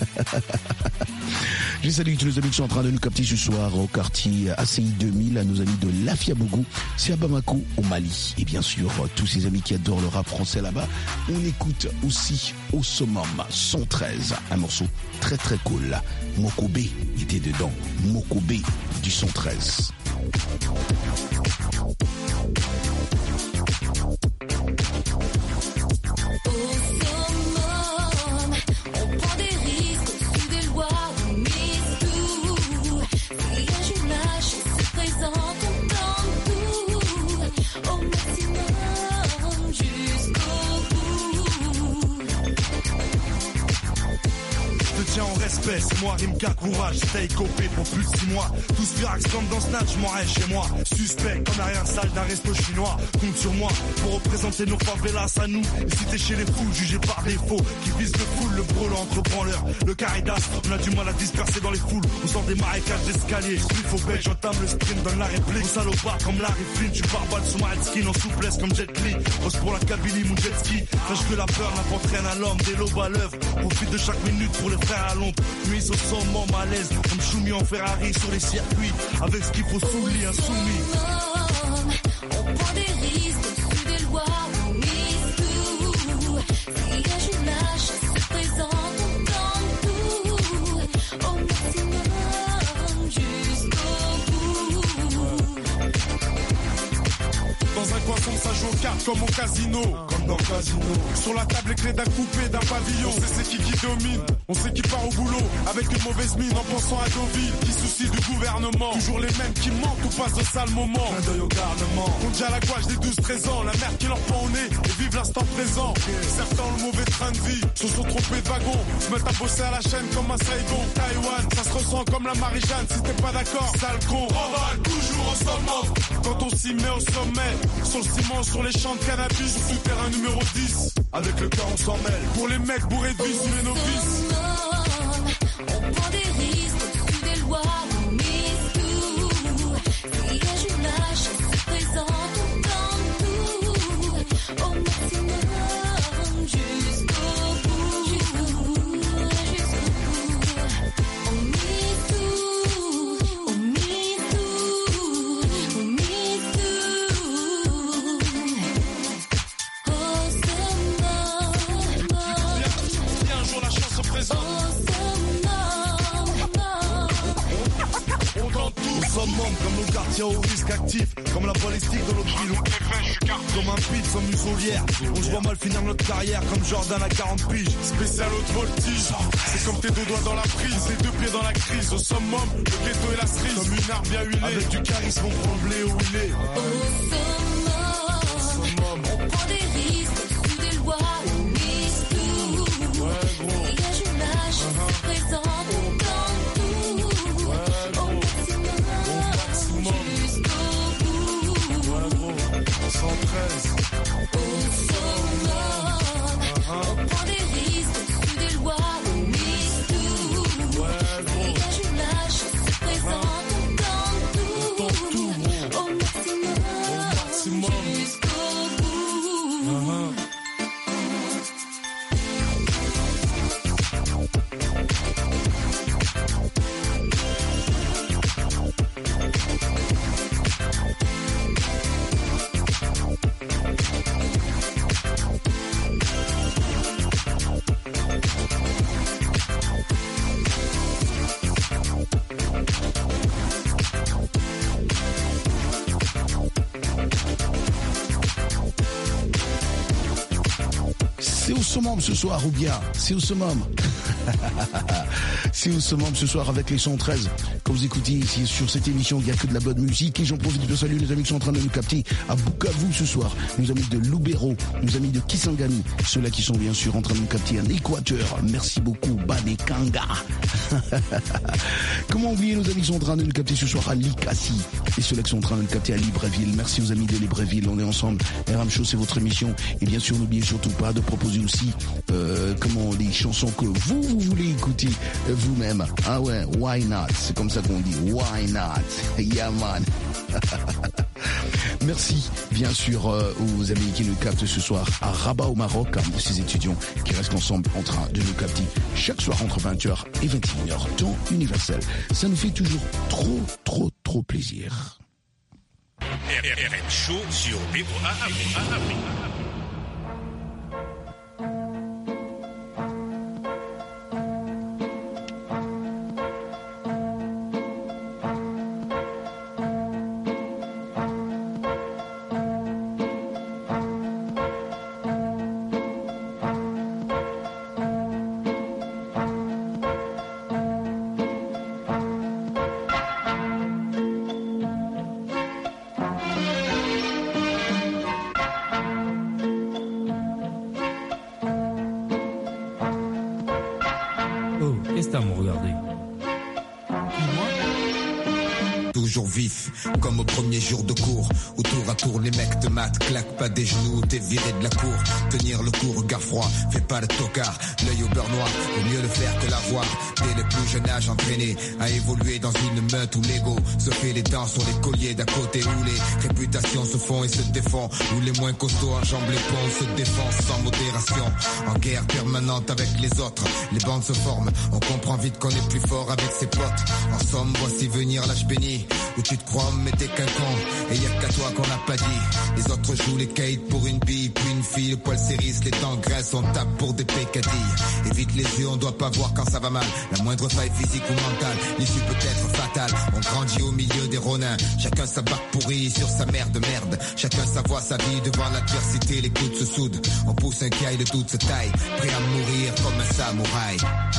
Je salue tous les amis qui sont en train de nous capter ce soir au quartier ACI 2000, à nos amis de Lafiabougou, c'est à Bamako au Mali. Et bien sûr, tous ces amis qui adorent le rap français là-bas, on écoute aussi au summum 113, un morceau très très cool. Mokobe était dedans, Mokobe du 113. Tiens en respect, c'est moi Rimka Courage, stay copé pour plus de 6 mois. Tout se virax comme dans Snatch, m'en reste chez moi. Suspect comme l'arrière salle d'un resto chinois. Compte sur moi pour représenter nos favelas à nous. Et si t'es chez les fous, jugés par défaut, qui visent le full, le brûle entre branleurs. Le caridas, on a du mal à disperser dans les foules. On sort des marécages d'escalier. Spliff au bec, j'entame le sprint, donne la réplique. Au salopard comme Larry Flynn, tu barballe sous ma headskin en souplesse comme Jet Li. Pose pour la Kabylie, mon jet ski. Sache que la peur n'apporte rien à l'homme, des lobes à l'œuvre. Profite de chaque minute pour les frères à l'ombre. Nuit au sommet malaise, comme Choumi en Ferrari sur les circuits. Avec ce qu'il faut sous le lit, insoumis. On prend des risques au-dessus des lois, on mise tout. S'il y a jumelage, se présente, on tente tout. Au maximum, jusqu'au bout. Dans un coin sombre, ça joue aux cartes comme au casino. Comme dans le casino. Sur la table, les clés d'un coupé, d'un pavillon. On sait c'est qui domine. On sait qui part au boulot. Avec une mauvaise mine en pensant à Deauville. Qui soucie du gouvernement. Toujours les mêmes qui mentent ou passent de sales moments. Un deuil au garnement. On dit à la gouache des 12-13 ans. La mère qui leur prend au nez et vive l'instant présent. Certains ont le mauvais train de vie. Se sont trompés de wagon. Se mettent à bosser à la chaîne comme un Saigon. Taïwan, ça se ressent comme la Marie-Jeanne. Si t'es pas d'accord, sale con. Remballe toujours au sommet. Quand on s'y met au sommet. Sur le ciment, sur les champs de cannabis. Souterrain numéro 10. Avec le cœur on s'en mêle. Pour les mecs bourrés de vie sous les novices. On prend des risques au-dessus des lois, on mise tout. S'il y a jumelage, se présente, on tente tout. Au maximum, jusqu'au bout. On mise tout, on mise tout, on mise tout. Au sommet. Si un jour la chance se présente, summum, comme nos quartiers au risque actif, comme la balistique dans notre ville. Comme un pit sans muselière, on se voit mal finir notre carrière comme Jordan à 40 piges. Spécial haute voltige, c'est comme tes deux doigts dans la prise, les deux pieds dans la crise. Au summum, le ghetto et la cerise, comme une arme bien huilée. Avec du charisme, on prend le blé où il est. Au summum, on prend des risques, sous des lois, on mise tout. Dégage une lâche, se présente, on tente tout. Au maximum, jusqu'au bout. 113. Au summum, on prend des risques, sous des lois, on mise tout. Dégage une lâche, se présente, on tente tout. Au maximum, jusqu'au bout. C'est au summum ce soir, ou bien c'est au summum. C'est au summum ce soir avec les 113. Comme vous écoutez ici sur cette émission, il n'y a que de la bonne musique. Et j'en profite de saluer les amis qui sont en train de nous capter à Bukavu ce soir. Nos amis de Lubero, nos amis de Kisangani, ceux-là qui sont bien sûr en train de nous capter en Équateur. Merci beaucoup, Badekanga. Comment oublier nos amis qui sont en train de nous capter ce soir à Likasi et ceux-là qui sont en train de nous capter à Libreville. Merci aux amis de Libreville, on est ensemble. RM Show, c'est votre émission. Et bien sûr, n'oubliez surtout pas de proposer aussi des chansons que vous voulez écouter vous-même. Ah ouais, why not? C'est comme ça qu'on dit, why not? Yeah man. Merci bien sûr aux amis qui nous captent ce soir à Rabat au Maroc, de ces étudiants qui restent ensemble en train de nous capter chaque soir entre 20h et 21h, temps universel. Ça nous fait toujours trop plaisir. RM Show sur VOA Afrique. Toujours vif, comme au premier jour de cours, où tour à tour les mecs te matent, claque pas des genoux, t'es viré de la cour. Tenir le coup, regard froid, fais pas le tocard, l'œil au beurre noir, vaut mieux le faire que l'avoir. Dès le plus jeune âge entraîné à évoluer dans une meute où l'ego se fait les dents sur les colliers d'à côté, où les réputations se font et se défont, où les moins costauds enjambent les ponts, se défendent sans modération, en guerre permanente avec les autres. Les bandes se forment, on comprend vite qu'on est plus fort avec ses potes. En somme, voici venir l'âge béni, où tu te crois mais t'es qu'un con, et y'a qu'à toi qu'on n'a pas dit. Les autres jouent les caïds pour une bille, puis une fille, le poil s'érisse, les dents graissent, on tape pour des pécadilles. Évite les yeux, on doit pas voir quand ça va mal. La moindre faille physique ou mentale, l'issue peut être fatale. On grandit au milieu des ronins, chacun sa barque pourrie sur sa mère de merde. Chacun sa voix, sa vie, devant l'adversité, les coudes se soudent. On pousse un caille de toute sa taille, prêt à mourir comme un samouraï.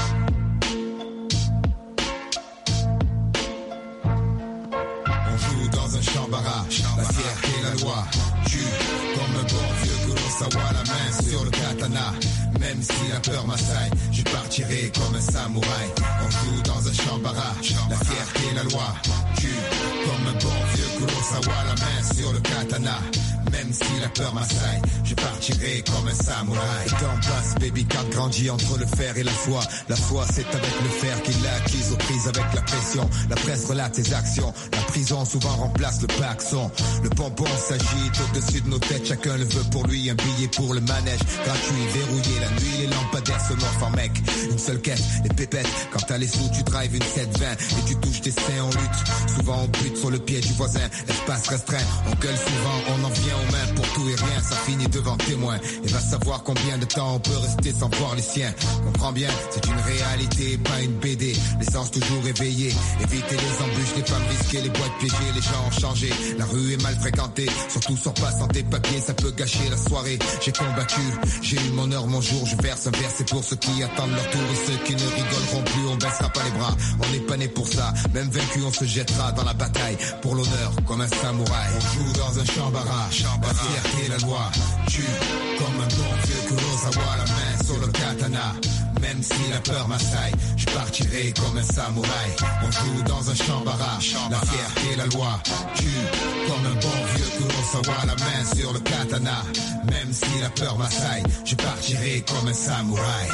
Chambara, la fierté et la loi tue comme un bon vieux Kurosawa, la main sur le katana. Même si la peur m'assaille, je partirai comme un samouraï. On joue dans un chambara, la fierté et la loi tue comme un bon vieux Kurosawa, la main sur le katana. Même si la peur m'assaille, je partirai comme un samouraï. Le temps passe, baby, car grandit entre le fer et la foi. La foi, c'est avec le fer qu'il l'a acquise aux prises avec la pression. La presse relate ses actions. La prison souvent remplace le paxon. Le pompon s'agite au-dessus de nos têtes. Chacun le veut pour lui, un billet pour le manège. Gratuit, verrouillé, la nuit, les lampadaires se morfent en mec. Une seule caisse, les pépettes. Quand t'as les sous, tu drives une 720 et tu touches tes seins en lutte. Souvent on bute sur le pied du voisin. espace restreint. On gueule souvent, on en vient aux mains pour tout et rien, ça finit devant témoin. Et va savoir combien de temps on peut rester sans voir les siens. Comprends bien, c'est une réalité, pas une BD. L'essence toujours éveillée, éviter les embûches, les femmes risquées, les boîtes piégées, les gens ont changé. La rue est mal fréquentée, surtout sors pas sans tes papiers, ça peut gâcher la soirée. J'ai combattu, j'ai eu mon heure, mon jour, je verse un verre, c'est pour ceux qui attendent leur tour et ceux qui ne rigoleront plus, on baissera pas les bras. On n'est pas né pour ça, même vaincu on se jettera dans la bataille pour l'honneur comme un samouraï. On joue dans un chambara, la fierté, la loi tue comme un bon vieux Kurosawa, la main sur le katana. Même si la peur m'assaille, je partirai comme un samouraï. On joue dans un chambara, la fierté, la loi tue comme un bon vieux Kurosawa, la main sur le katana. Même si la peur m'assaille, je partirai comme un samouraï.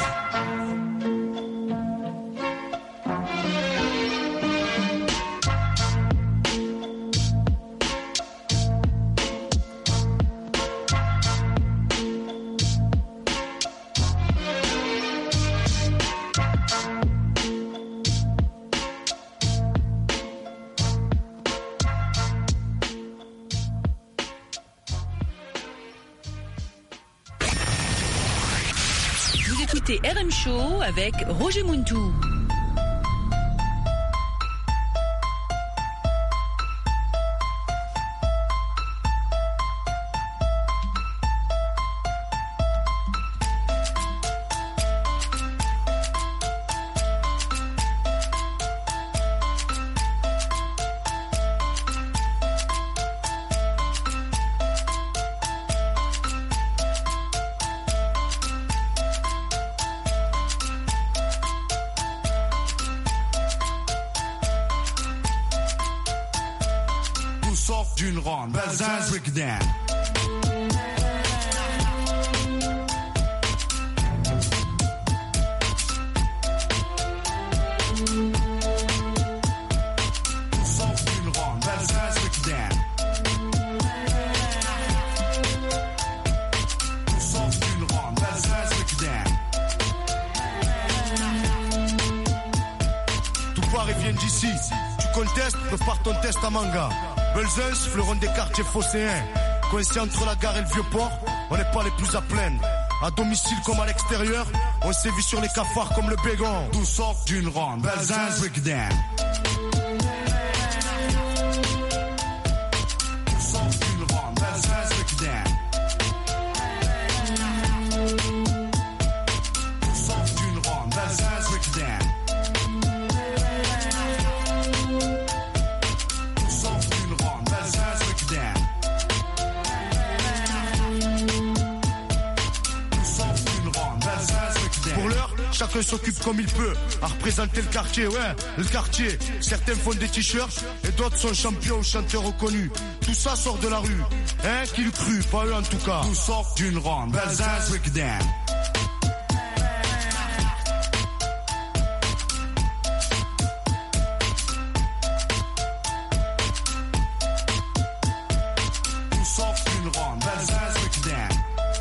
Écoutez RM Show avec Roger Muntou. D'une ronde, Belzins, Rickdan. Tout part et vient d'ici. Tu contestes, prépare ton test à manga. Belzins, fleuron des quartiers phocéens. Coincé entre la gare et le vieux port, on n'est pas les plus à plaindre. À domicile comme à l'extérieur, on sévit sur les cafards comme le bégon. D'où sort d'une ronde, Belzins, Rickdan. Chacun s'occupe comme il peut à représenter le quartier, ouais, le quartier. Certains font des t-shirts et d'autres sont champions ou chanteurs reconnus. Tout ça sort de la rue, hein, qui le cru, pas eux en tout cas. Tout sort d'une ronde, Belzins, Rickdan. Tout sort d'une ronde, Belzins, Rickdan.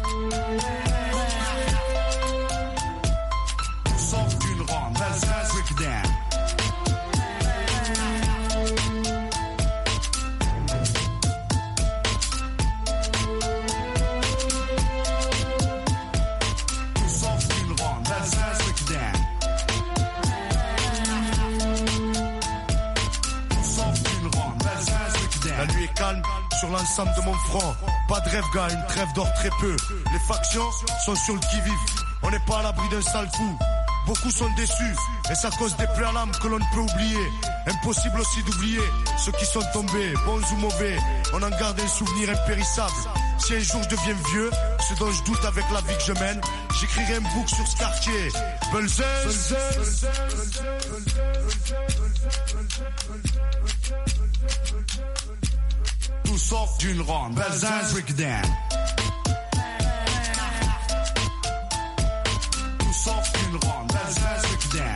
La nuit est calme sur l'ensemble de mon front. Pas de rêve, gars, une trêve d'or très peu. Les factions sont sur le qui-vive. On n'est pas à l'abri d'un sale coup. Beaucoup sont déçus, et ça cause des plaies à l'âme que l'on ne peut oublier. Impossible aussi d'oublier ceux qui sont tombés, bons ou mauvais. On en garde un souvenir impérissable. Si un jour je deviens vieux, ce dont je doute avec la vie que je mène, j'écrirai un book sur ce quartier. Belzins. Tout sort d'une ronde, Belzins, Rickdan. Tout sort d'une ronde, Belzins, Rickdan.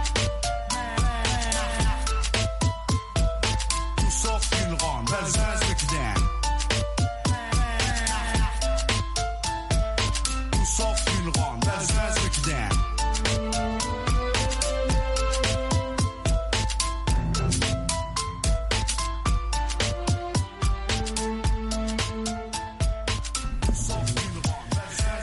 Tout sort d'une ronde, Belzins, Rickdan. Tout sort d'une ronde, Belzins, Rickdan.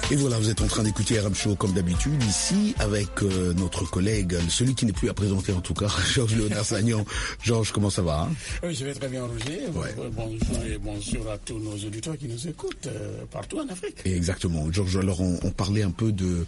Et voilà, vous êtes en train d'écouter RM Show comme d'habitude ici avec notre collègue, celui qui n'est plus à présenter en tout cas, Georges Léonard Sagnan. Georges, comment ça va? Oui, je vais très bien, Roger. Ouais. Bonjour et bonjour à tous nos auditeurs qui nous écoutent partout en Afrique. Et exactement. Georges, alors on parlait un peu de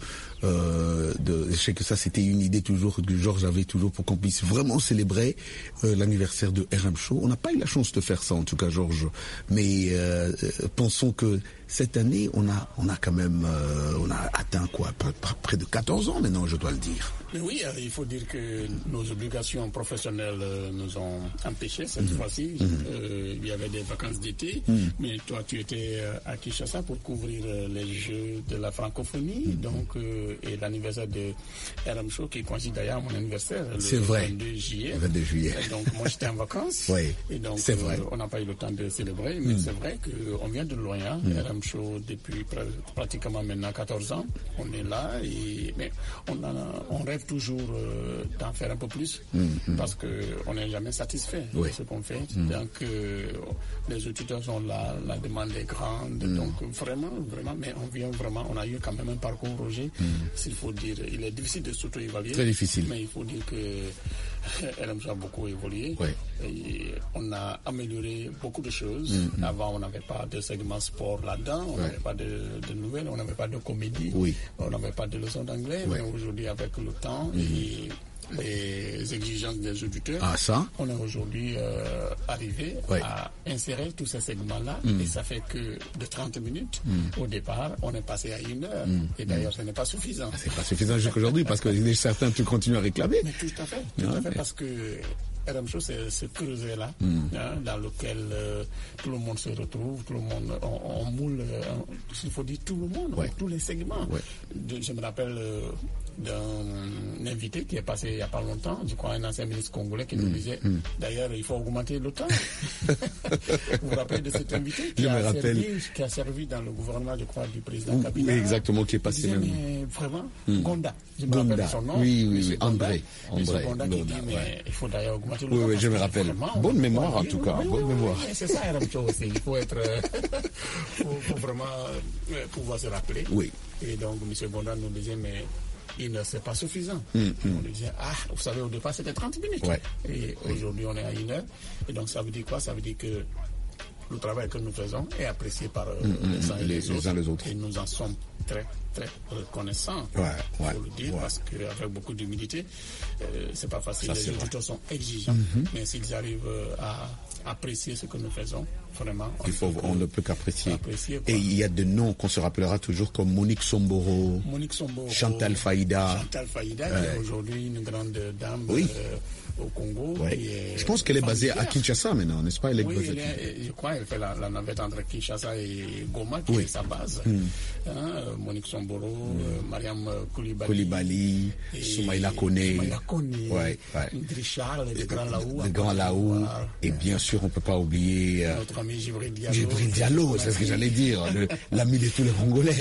je sais que ça c'était une idée toujours que Georges avait toujours pour qu'on puisse vraiment célébrer l'anniversaire de RM Show. On n'a pas eu la chance de faire ça en tout cas, Georges, mais pensons que cette année on a quand même on a atteint quoi, près de 14 ans maintenant, je dois le dire. Mais oui, il faut dire que nos obligations professionnelles nous ont empêchés cette fois-ci. Il y avait des vacances d'été, mais toi tu étais à Kinshasa pour couvrir les Jeux de la francophonie, donc et l'anniversaire de RM Show qui coïncide d'ailleurs à mon anniversaire, le 22 juillet. 22 juillet. Et donc moi j'étais en vacances, oui, et donc c'est vrai. On n'a pas eu le temps de célébrer, mais c'est vrai qu'on vient de loin, hein. RM Show depuis pratiquement maintenant 14 ans, on est là, mais on rêve toujours d'en faire un peu plus, parce qu'on n'est jamais satisfait de ce qu'on fait. Donc les auditeurs sont là, la demande est grande, donc vraiment, mais on a eu quand même un parcours, Roger, s'il faut dire, il est difficile de s'auto-évaluer. Très difficile. Mais il faut dire que LMJ a beaucoup évolué. Oui. Et on a amélioré beaucoup de choses. Avant, on n'avait pas de segment sport là-dedans, on n'avait pas de nouvelles, on n'avait pas de comédie, on n'avait pas de leçons d'anglais. Mais aujourd'hui, avec le temps et les exigences des auditeurs, on est aujourd'hui arrivé à insérer tous ces segments-là, et ça fait que de 30 minutes au départ, on est passé à 1 heure. Et d'ailleurs, ce n'est pas suffisant. C'est pas suffisant jusqu'aujourd'hui, parce que certains tu continues à réclamer. Mais tout à fait, parce que RM Show, c'est ce creuset-là, dans lequel tout le monde se retrouve, tout le monde, on moule, il faut dire tout le monde, tous les segments. Je me rappelle d'un invité qui est passé il n'y a pas longtemps, je crois un ancien ministre congolais qui nous disait, d'ailleurs il faut augmenter le temps. Vous vous rappelez de cet invité qui a servi dans le gouvernement, je crois, du président Kabila. Exactement, qui est passé même. Mais vraiment, Gonda, je me rappelle son nom. Oui, André. Gonda qui dit, mais il faut d'ailleurs augmenter le temps. Oui, je me rappelle. Bonne mémoire en tout cas, bonne mémoire. C'est ça RM Show aussi, il faut être, faut vraiment pouvoir se rappeler. Oui. Et donc M. Gonda nous disait, mais c'est pas suffisant. On lui disait, vous savez, au départ c'était 30 minutes. Et aujourd'hui on est à 1 heure. Et donc ça veut dire quoi? Ça veut dire que le travail que nous faisons est apprécié par les uns et les autres. Et nous en sommes très, très reconnaissants. Il faut le dire, parce qu'avec beaucoup d'humilité, c'est pas facile. Les auditeurs sont exigeants. Mais s'ils arrivent à apprécier ce que nous faisons, vraiment, on ne peut qu'apprécier. Et il y a des noms qu'on se rappellera toujours comme Monique Somboro, Chantal Faïda, qui est aujourd'hui une grande dame au Congo. Je pense qu'elle est basée à Kinshasa maintenant, n'est-ce pas? Je crois qu'elle fait la navette entre Kinshasa et Goma, qui est sa base. Monique Somboro, Mariam Koulibaly, Soumaïla Koné, Richard, le Grand Laou, et bien sûr on ne peut pas oublier notre ami Djibril Diallo, c'est ce que j'allais dire, l'ami de tous les Congolais.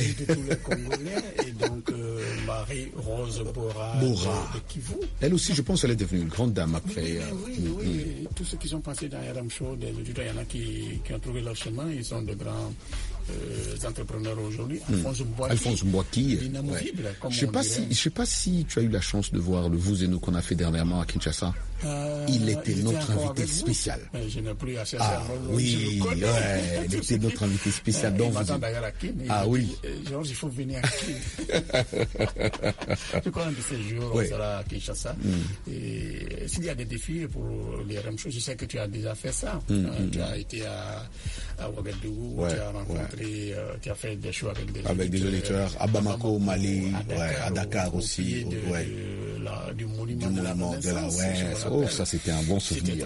Et donc Marie-Rose Bora de Kivu. Elle aussi, je pense, elle est devenue une grande dame après. Oui. Tous ceux qui sont passés dans RM Show, des auditeurs, il y en a qui ont trouvé leur chemin, ils sont de grands entrepreneurs aujourd'hui. Alphonse Mbouaki, inamovible, comme je sais pas si tu as eu la chance de voir le Vous et nous qu'on a fait dernièrement à Kinshasa. Il était notre invité spécial. Mais je n'ai plus à chercher il était notre invité spécial. Il m'attend d'ailleurs à Kin. Georges, il faut venir à Kin. Je crois un de ces jours, on sera à Kinshasa. Et s'il y a des défis pour les RM Show, je sais que tu as déjà fait ça. Tu as été à Ouagadougou, tu as rencontré, tu as fait des shows avec des auditeurs. À Bamako, au Mali, à Dakar aussi. Du monument de la Renaissance. Ça c'était un bon souvenir.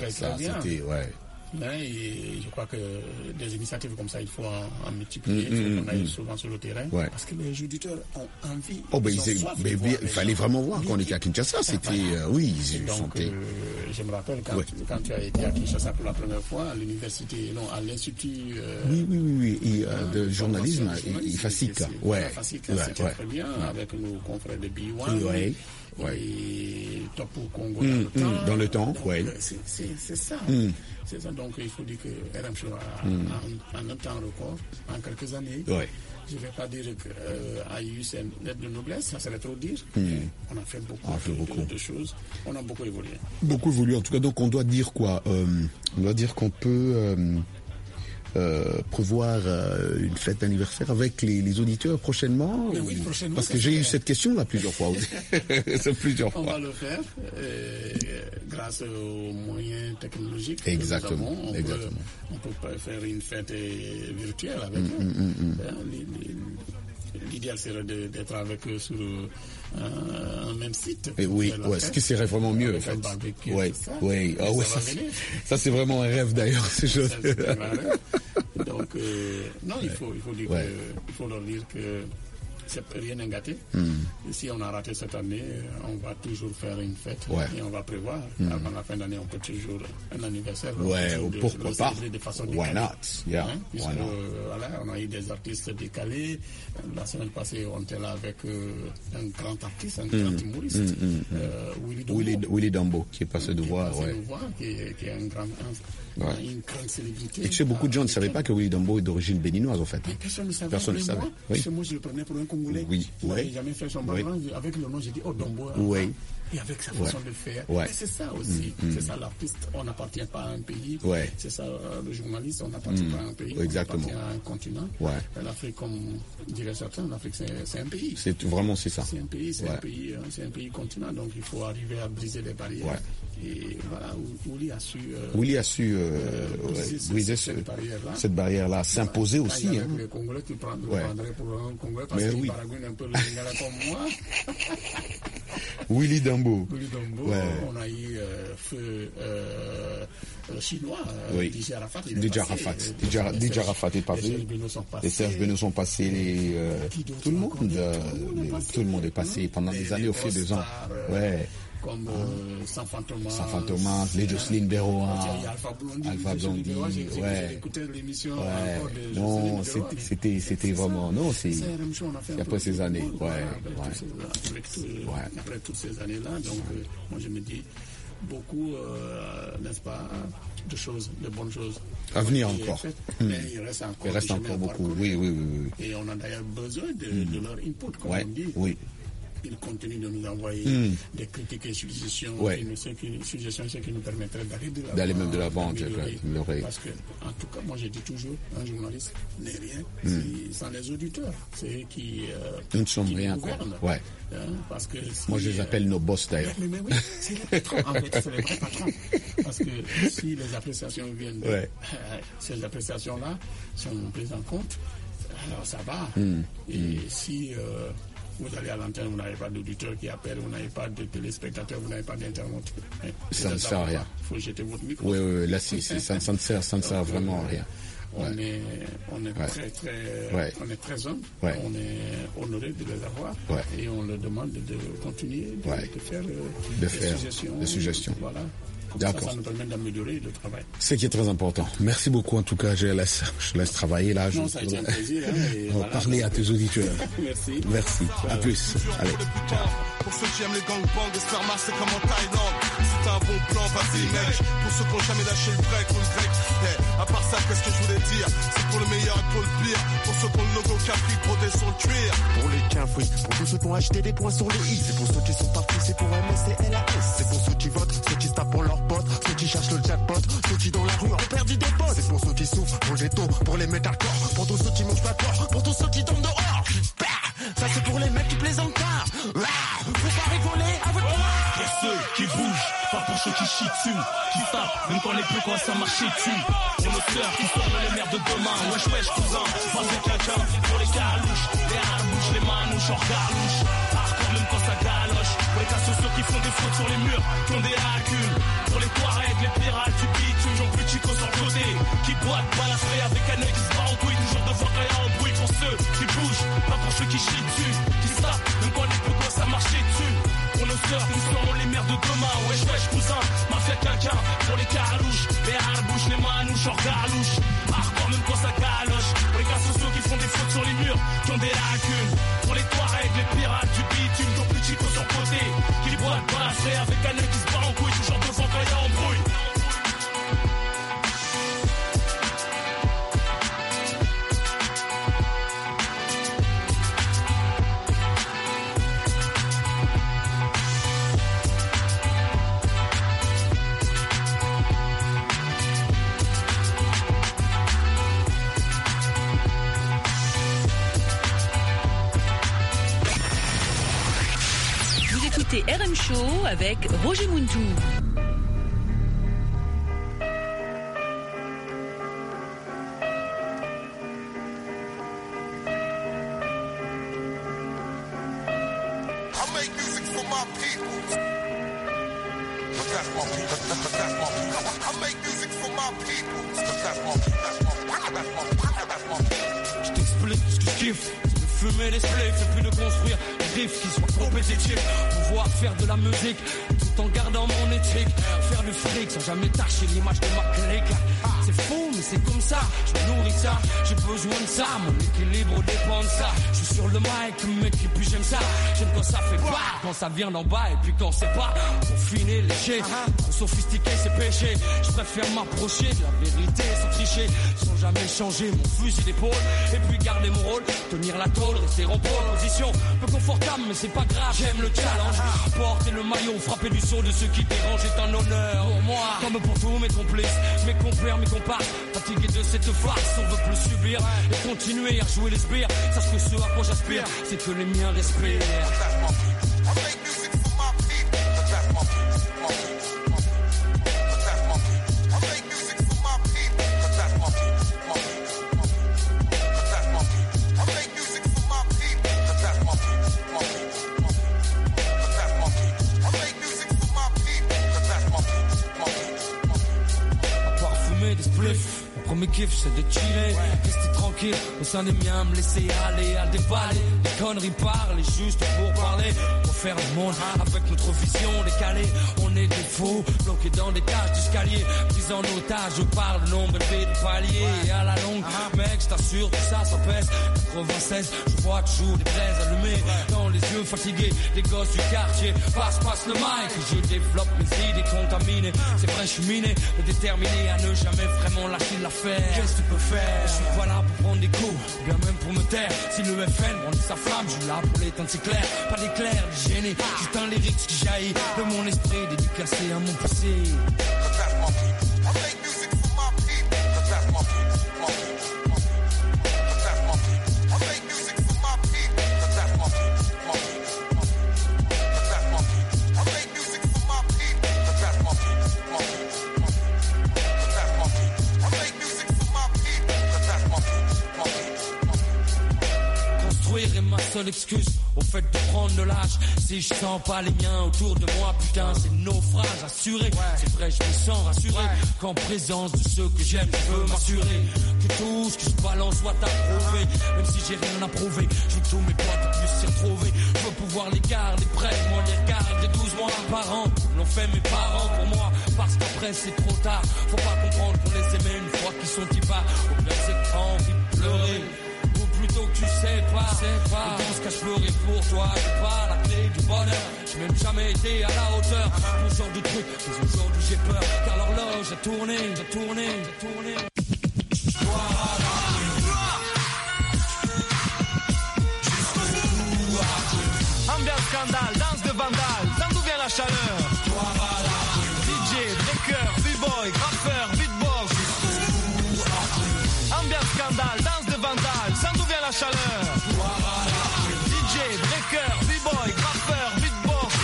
Et je crois que des initiatives comme ça, il faut en multiplier. Il faut qu'on aille souvent sur le terrain. Parce que les auditeurs ont envie. Il fallait vraiment voir qu'on était à Kinshasa. C'était, je me rappelle quand tu as été à Kinshasa pour la première fois, à l'université, à l'Institut. De journalisme, IFASIC. C'était très bien avec nos confrères de B1. Et top au Congo dans le temps, ouais. C'est ça. C'est ça. Donc il faut dire que RM Show a un temps record en quelques années. Ouais. Je ne vais pas dire a eu cette lettre de noblesse, ça serait trop dire. On a fait beaucoup de choses. On a beaucoup évolué. Beaucoup évolué, en tout cas. Donc on doit dire quoi on doit dire qu'on peut prévoir une fête d'anniversaire avec les auditeurs prochainement, oui, prochainement. Parce que j'ai eu cette question là plusieurs fois aussi. On va le faire grâce aux moyens technologiques. Exactement. On peut faire une fête virtuelle avec eux. L'idéal serait d'être avec eux sur un même site. Et oui, ce qui serait vraiment mieux en fait. Ça c'est vraiment un rêve d'ailleurs. Donc non, il faut dire il faut leur dire que rien n'est gâté. Si on a raté cette année, on va toujours faire une fête et on va prévoir. Avant la fin d'année, on peut toujours un anniversaire. Pourquoi pas? De façon Why not? Yeah. Puisque, on a eu des artistes décalés. La semaine passée, on était là avec un grand artiste, un grand humoriste, Willy Dambo, qui est passé nous voir. Qui est un grand une grande célébrité. Et tu sais, beaucoup de gens ne savaient pas que Willy Dambo est d'origine béninoise en fait. Personne ne savait. Personne ne savait. Moi, je le prenais pour un Congolais. Oui. Il n'avait jamais fait son background. Avec le nom, j'ai dit, Dambo. Et avec sa façon de faire. Et c'est ça aussi. C'est ça l'artiste. On n'appartient pas à un pays. C'est ça le journaliste. On n'appartient pas à un pays. Exactement. On appartient à un continent. L'Afrique, comme diraient certains, l'Afrique c'est un pays. C'est ça. C'est un pays, c'est un pays continent. Donc il faut arriver à briser les barrières. Et voilà, Willy a su briser cette barrière-là, s'imposer aussi. Les Congolais, tu prendrais pour un Congolais parce qu'ils baragouinent un peu le Lingala comme moi. Willy Dambo. On a eu feu chinois, DJ Arafat. DJ Arafat est passé. Les Serge Beno sont passés. Tout le monde est passé pendant des années au fil des ans. Comme Sans Fantomas, les Jocelyne Béroin, Alpha Blondy. J'ai écouté l'émission. Non, c'était vraiment. Non, c'est après ces années. Après toutes ces années-là, donc moi je me dis beaucoup, n'est-ce pas, de bonnes choses. À venir encore. Mais il reste encore beaucoup. Oui. Et on a d'ailleurs besoin de leur input, comme on dit. Oui. Ils continuent de nous envoyer des critiques et suggestions, ce qui nous permettrait d'aller de l'avant. Parce que, en tout cas, moi, je dis toujours, un journaliste n'est rien sans les auditeurs. C'est eux qui nous ne sommes rien, quoi. Parce que moi, je les appelle nos boss, d'ailleurs. Mais oui, c'est les patrons, en fait, c'est les vrais patrons. Parce que si les appréciations viennent ces appréciations-là sont prises en compte, alors ça va. Et si vous allez à l'antenne, vous n'avez pas d'auditeurs qui appellent, vous n'avez pas de téléspectateurs, vous n'avez pas d'internautes. Ça ne sert à rien. Il faut jeter votre micro. Oui, là, ça ne sert vraiment à rien. On est très humble, on est honoré de les avoir et on leur demande de continuer de faire des suggestions. Voilà. D'accord. Ça nous permet d'améliorer le travail. Ce qui est très important. Merci beaucoup en tout cas. Je laisse travailler là. Ça a été un plaisir. On va parler à tes auditeurs. Merci. À plus. Allez. Pour ceux qui aiment les gangbangs, de se faire masser comme en Thaïlande. Si t'as un bon plan, vas-y mec. Pour ceux qui n'ont jamais lâché le break ou le grec. À part ça, qu'est-ce que je voulais dire? C'est pour le meilleur et pour le pire. Pour ceux qui ont le logo Capri brodé sur le cuir. Pour les cafouilles, pour tous ceux qui ont acheté des points sur les i. C'est pour ceux qui sont partis, c'est pour MS et LAS. C'est pour ceux qui votent, ceux qui se tapent pour leurs potes, ceux qui cherchent le jackpot, ceux qui dans la rue ont perdu des potes. C'est pour ceux qui souffrent, pour le ghetto, pour les métalcore, pour tous ceux qui mangent pas de porc, pour tous ceux qui tombent dehors. Ça c'est pour les mecs qui plaisent encore. Faut pas rigoler à votre droit. Y'a ceux qui bougent, pas pour ceux qui chient dessus, qui tapent, même quand les plus quand ça marche dessus. Pour nos sœurs qui seront les mères de demain. Wesh cousin, pas de quelqu'un. Pour les calouches, les harbouches, les manouches, hors galouche. Hardcore même quand ça galoche. Pour les cas sociaux qui font des fautes sur les murs, qui ont des lacunes. Pour les Touaregs, les pirates du bitume, j'en plus chico sur le côté. Qui boitent, balasser avec un œil qui se bat en couille. Toujours devant qu'il y a un bruit pour ceux qui bougent, pas pour ceux qui chient dessus, qui savent, même quand les plus quand ça marche dessus. Pour nos sœurs, nous serons les mères de demain. Wesh cousin, m'a fait quelqu'un. Pour les carouches, les harbouches, les manouches, hors galouche. Hardcore même quand ça galoche. Pour les cas sociaux qui font des fautes sur les murs, qui ont des lacunes. Pour les Touaregs, les pirates du bitume, qui ont plus chico sur le côté. Qui écoutez RM Show avec Roger Muntou. Je t'explique ce que je kiffe, c'est de fumer les spliffs et puis de construire des riffs qui soient compétitifs. Pouvoir faire de la musique tout en gardant mon éthique. Faire du fric sans jamais tâcher l'image de ma clique. C'est fou mais c'est comme ça, je nourris ça. J'ai besoin de ça, mon équilibre dépend de ça. Je suis sur le mic mec et puis j'aime ça. J'aime quand ça fait pas, quand ça vient d'en bas et puis quand c'est pas confiné, léger. Trop sophistiqué c'est péché. Je préfère m'approcher de la vérité sans tricher, sans jamais changer mon fusil d'épaule. Et puis garder mon rôle, tenir la tôle, rester en position. Peu confortable mais c'est pas grave, j'aime le challenge. Porter le maillot, frapper du saut de ceux qui dérangent est un honneur pour moi. Comme pour tous mes complices, mes compères, mes comparses. Fatigué de cette farce, on veut plus subir et continuer à jouer les sbires. Sache que ce à quoi j'aspire, c'est que les miens respirent. Mon kiff c'est de chiller, rester tranquille au sein des miens, me laisser aller à déballer. Les conneries parlent juste pour parler. Pour faire le monde avec notre vision décalée. On est des fous, bloqués dans des cages d'escalier, pris en otage par le nombre élevé de paliers. Et à la longue, mec, je t'assure tout ça, ça pèse. 96, je vois toujours des braises allumées dans les yeux fatigués des gosses du quartier. Passe le mic, je développe mes idées contaminées. C'est vrai, je suis miné, mais déterminé à ne jamais vraiment lâcher l'affaire. Qu'est-ce que tu peux faire? Je suis pas là pour prendre des coups, bien même pour me taire. Si le FN brandit sa flamme, je suis là pour l'éteindre, c'est clair. Pas d'éclair, de gêner, juste un lyrics qui jaillit de mon esprit dédicacé à mon passé. Seule excuse au fait de prendre de l'âge. Si je sens pas les miens autour de moi, putain c'est naufrage assuré. C'est vrai je me sens rassuré qu'en présence de ceux que j'aime je veux m'assurer que tout ce que je balance soit approuvé. Même si j'ai rien à prouver, je veux que tous mes potes puissent s'y retrouver. Je veux pouvoir les garder près, moi les regarder 12 mois par an. L'ont fait mes parents pour moi, parce qu'après c'est trop tard. Faut pas comprendre qu'on les aimait une fois qu'ils sont y bas. Au pire c'est que t'as envie de pleurer. Plutôt que tu sais pas, et dans ce cas je pleurais pour toi. J'ai pas la clé du bonheur, j'ai même jamais été à la hauteur pour ce genre de truc, mais aujourd'hui j'ai peur. Car l'horloge a tourné. Ambiance scandale, danse de vandale, d'où vient la chaleur? DJ, breaker, b-boy, graffeur, beatbox. Ambiance scandale, danse de vandale, d'où vient la chaleur? DJ, breaker, b-boy, graffeur, beatbox.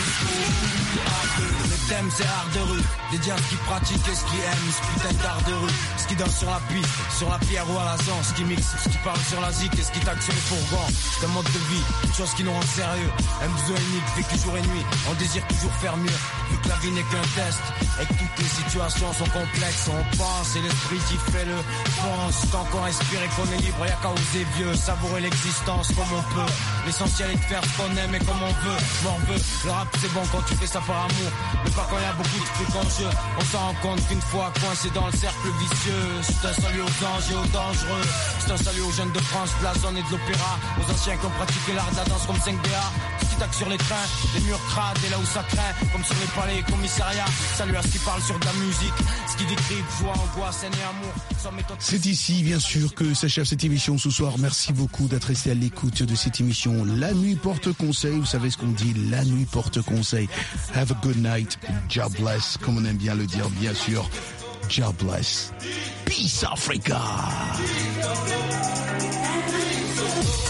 Le thème c'est art de rue, dédié à ce qui pratique et ce qui aime ce putain d'art de rue. Ce qui danse sur la piste, sur la pierre ou à la zone, ce qui mixe, ce qui parle sur la zik et ce qui taxe sur les fourgons. C'est un mode de vie, une chose qui nous rend sérieux. Un besoin unique, vécu jour et nuit, on désire toujours faire mieux. Vu que la vie n'est qu'un test, et que toutes les situations sont complexes, on pense et l'esprit qui fait le pense. Tant qu'on respire et qu'on est libre, y'a qu'à oser vieux, savourer l'existence comme on peut. L'essentiel est de faire ce qu'on aime et comme on veut. M'en veux, le rap c'est bon quand tu fais ça par amour, mais pas quand y'a beaucoup de trucs en jeu. On s'en rend compte qu'une fois coincé dans le cercle vicieux. C'est un salut aux anges et aux dangereux. C'est un salut aux jeunes de France, de la zone et de l'opéra. Aux anciens qui ont pratiqué l'art de la danse comme 5DA. Ce qui taxe sur les trains, les murs crades et là où ça craint, comme sur les palais et commissariats. Salut à ce qui parle sur de la musique, ce qui décrit joie, angoisse, haine et amour. C'est ici, bien sûr, que s'achève cette émission ce soir. Merci beaucoup d'être resté à l'écoute de cette émission. La nuit porte conseil. Vous savez ce qu'on dit, la nuit porte conseil. Have a good night. God bless, comme on aime bien le dire, bien sûr. God bless. Peace, Africa.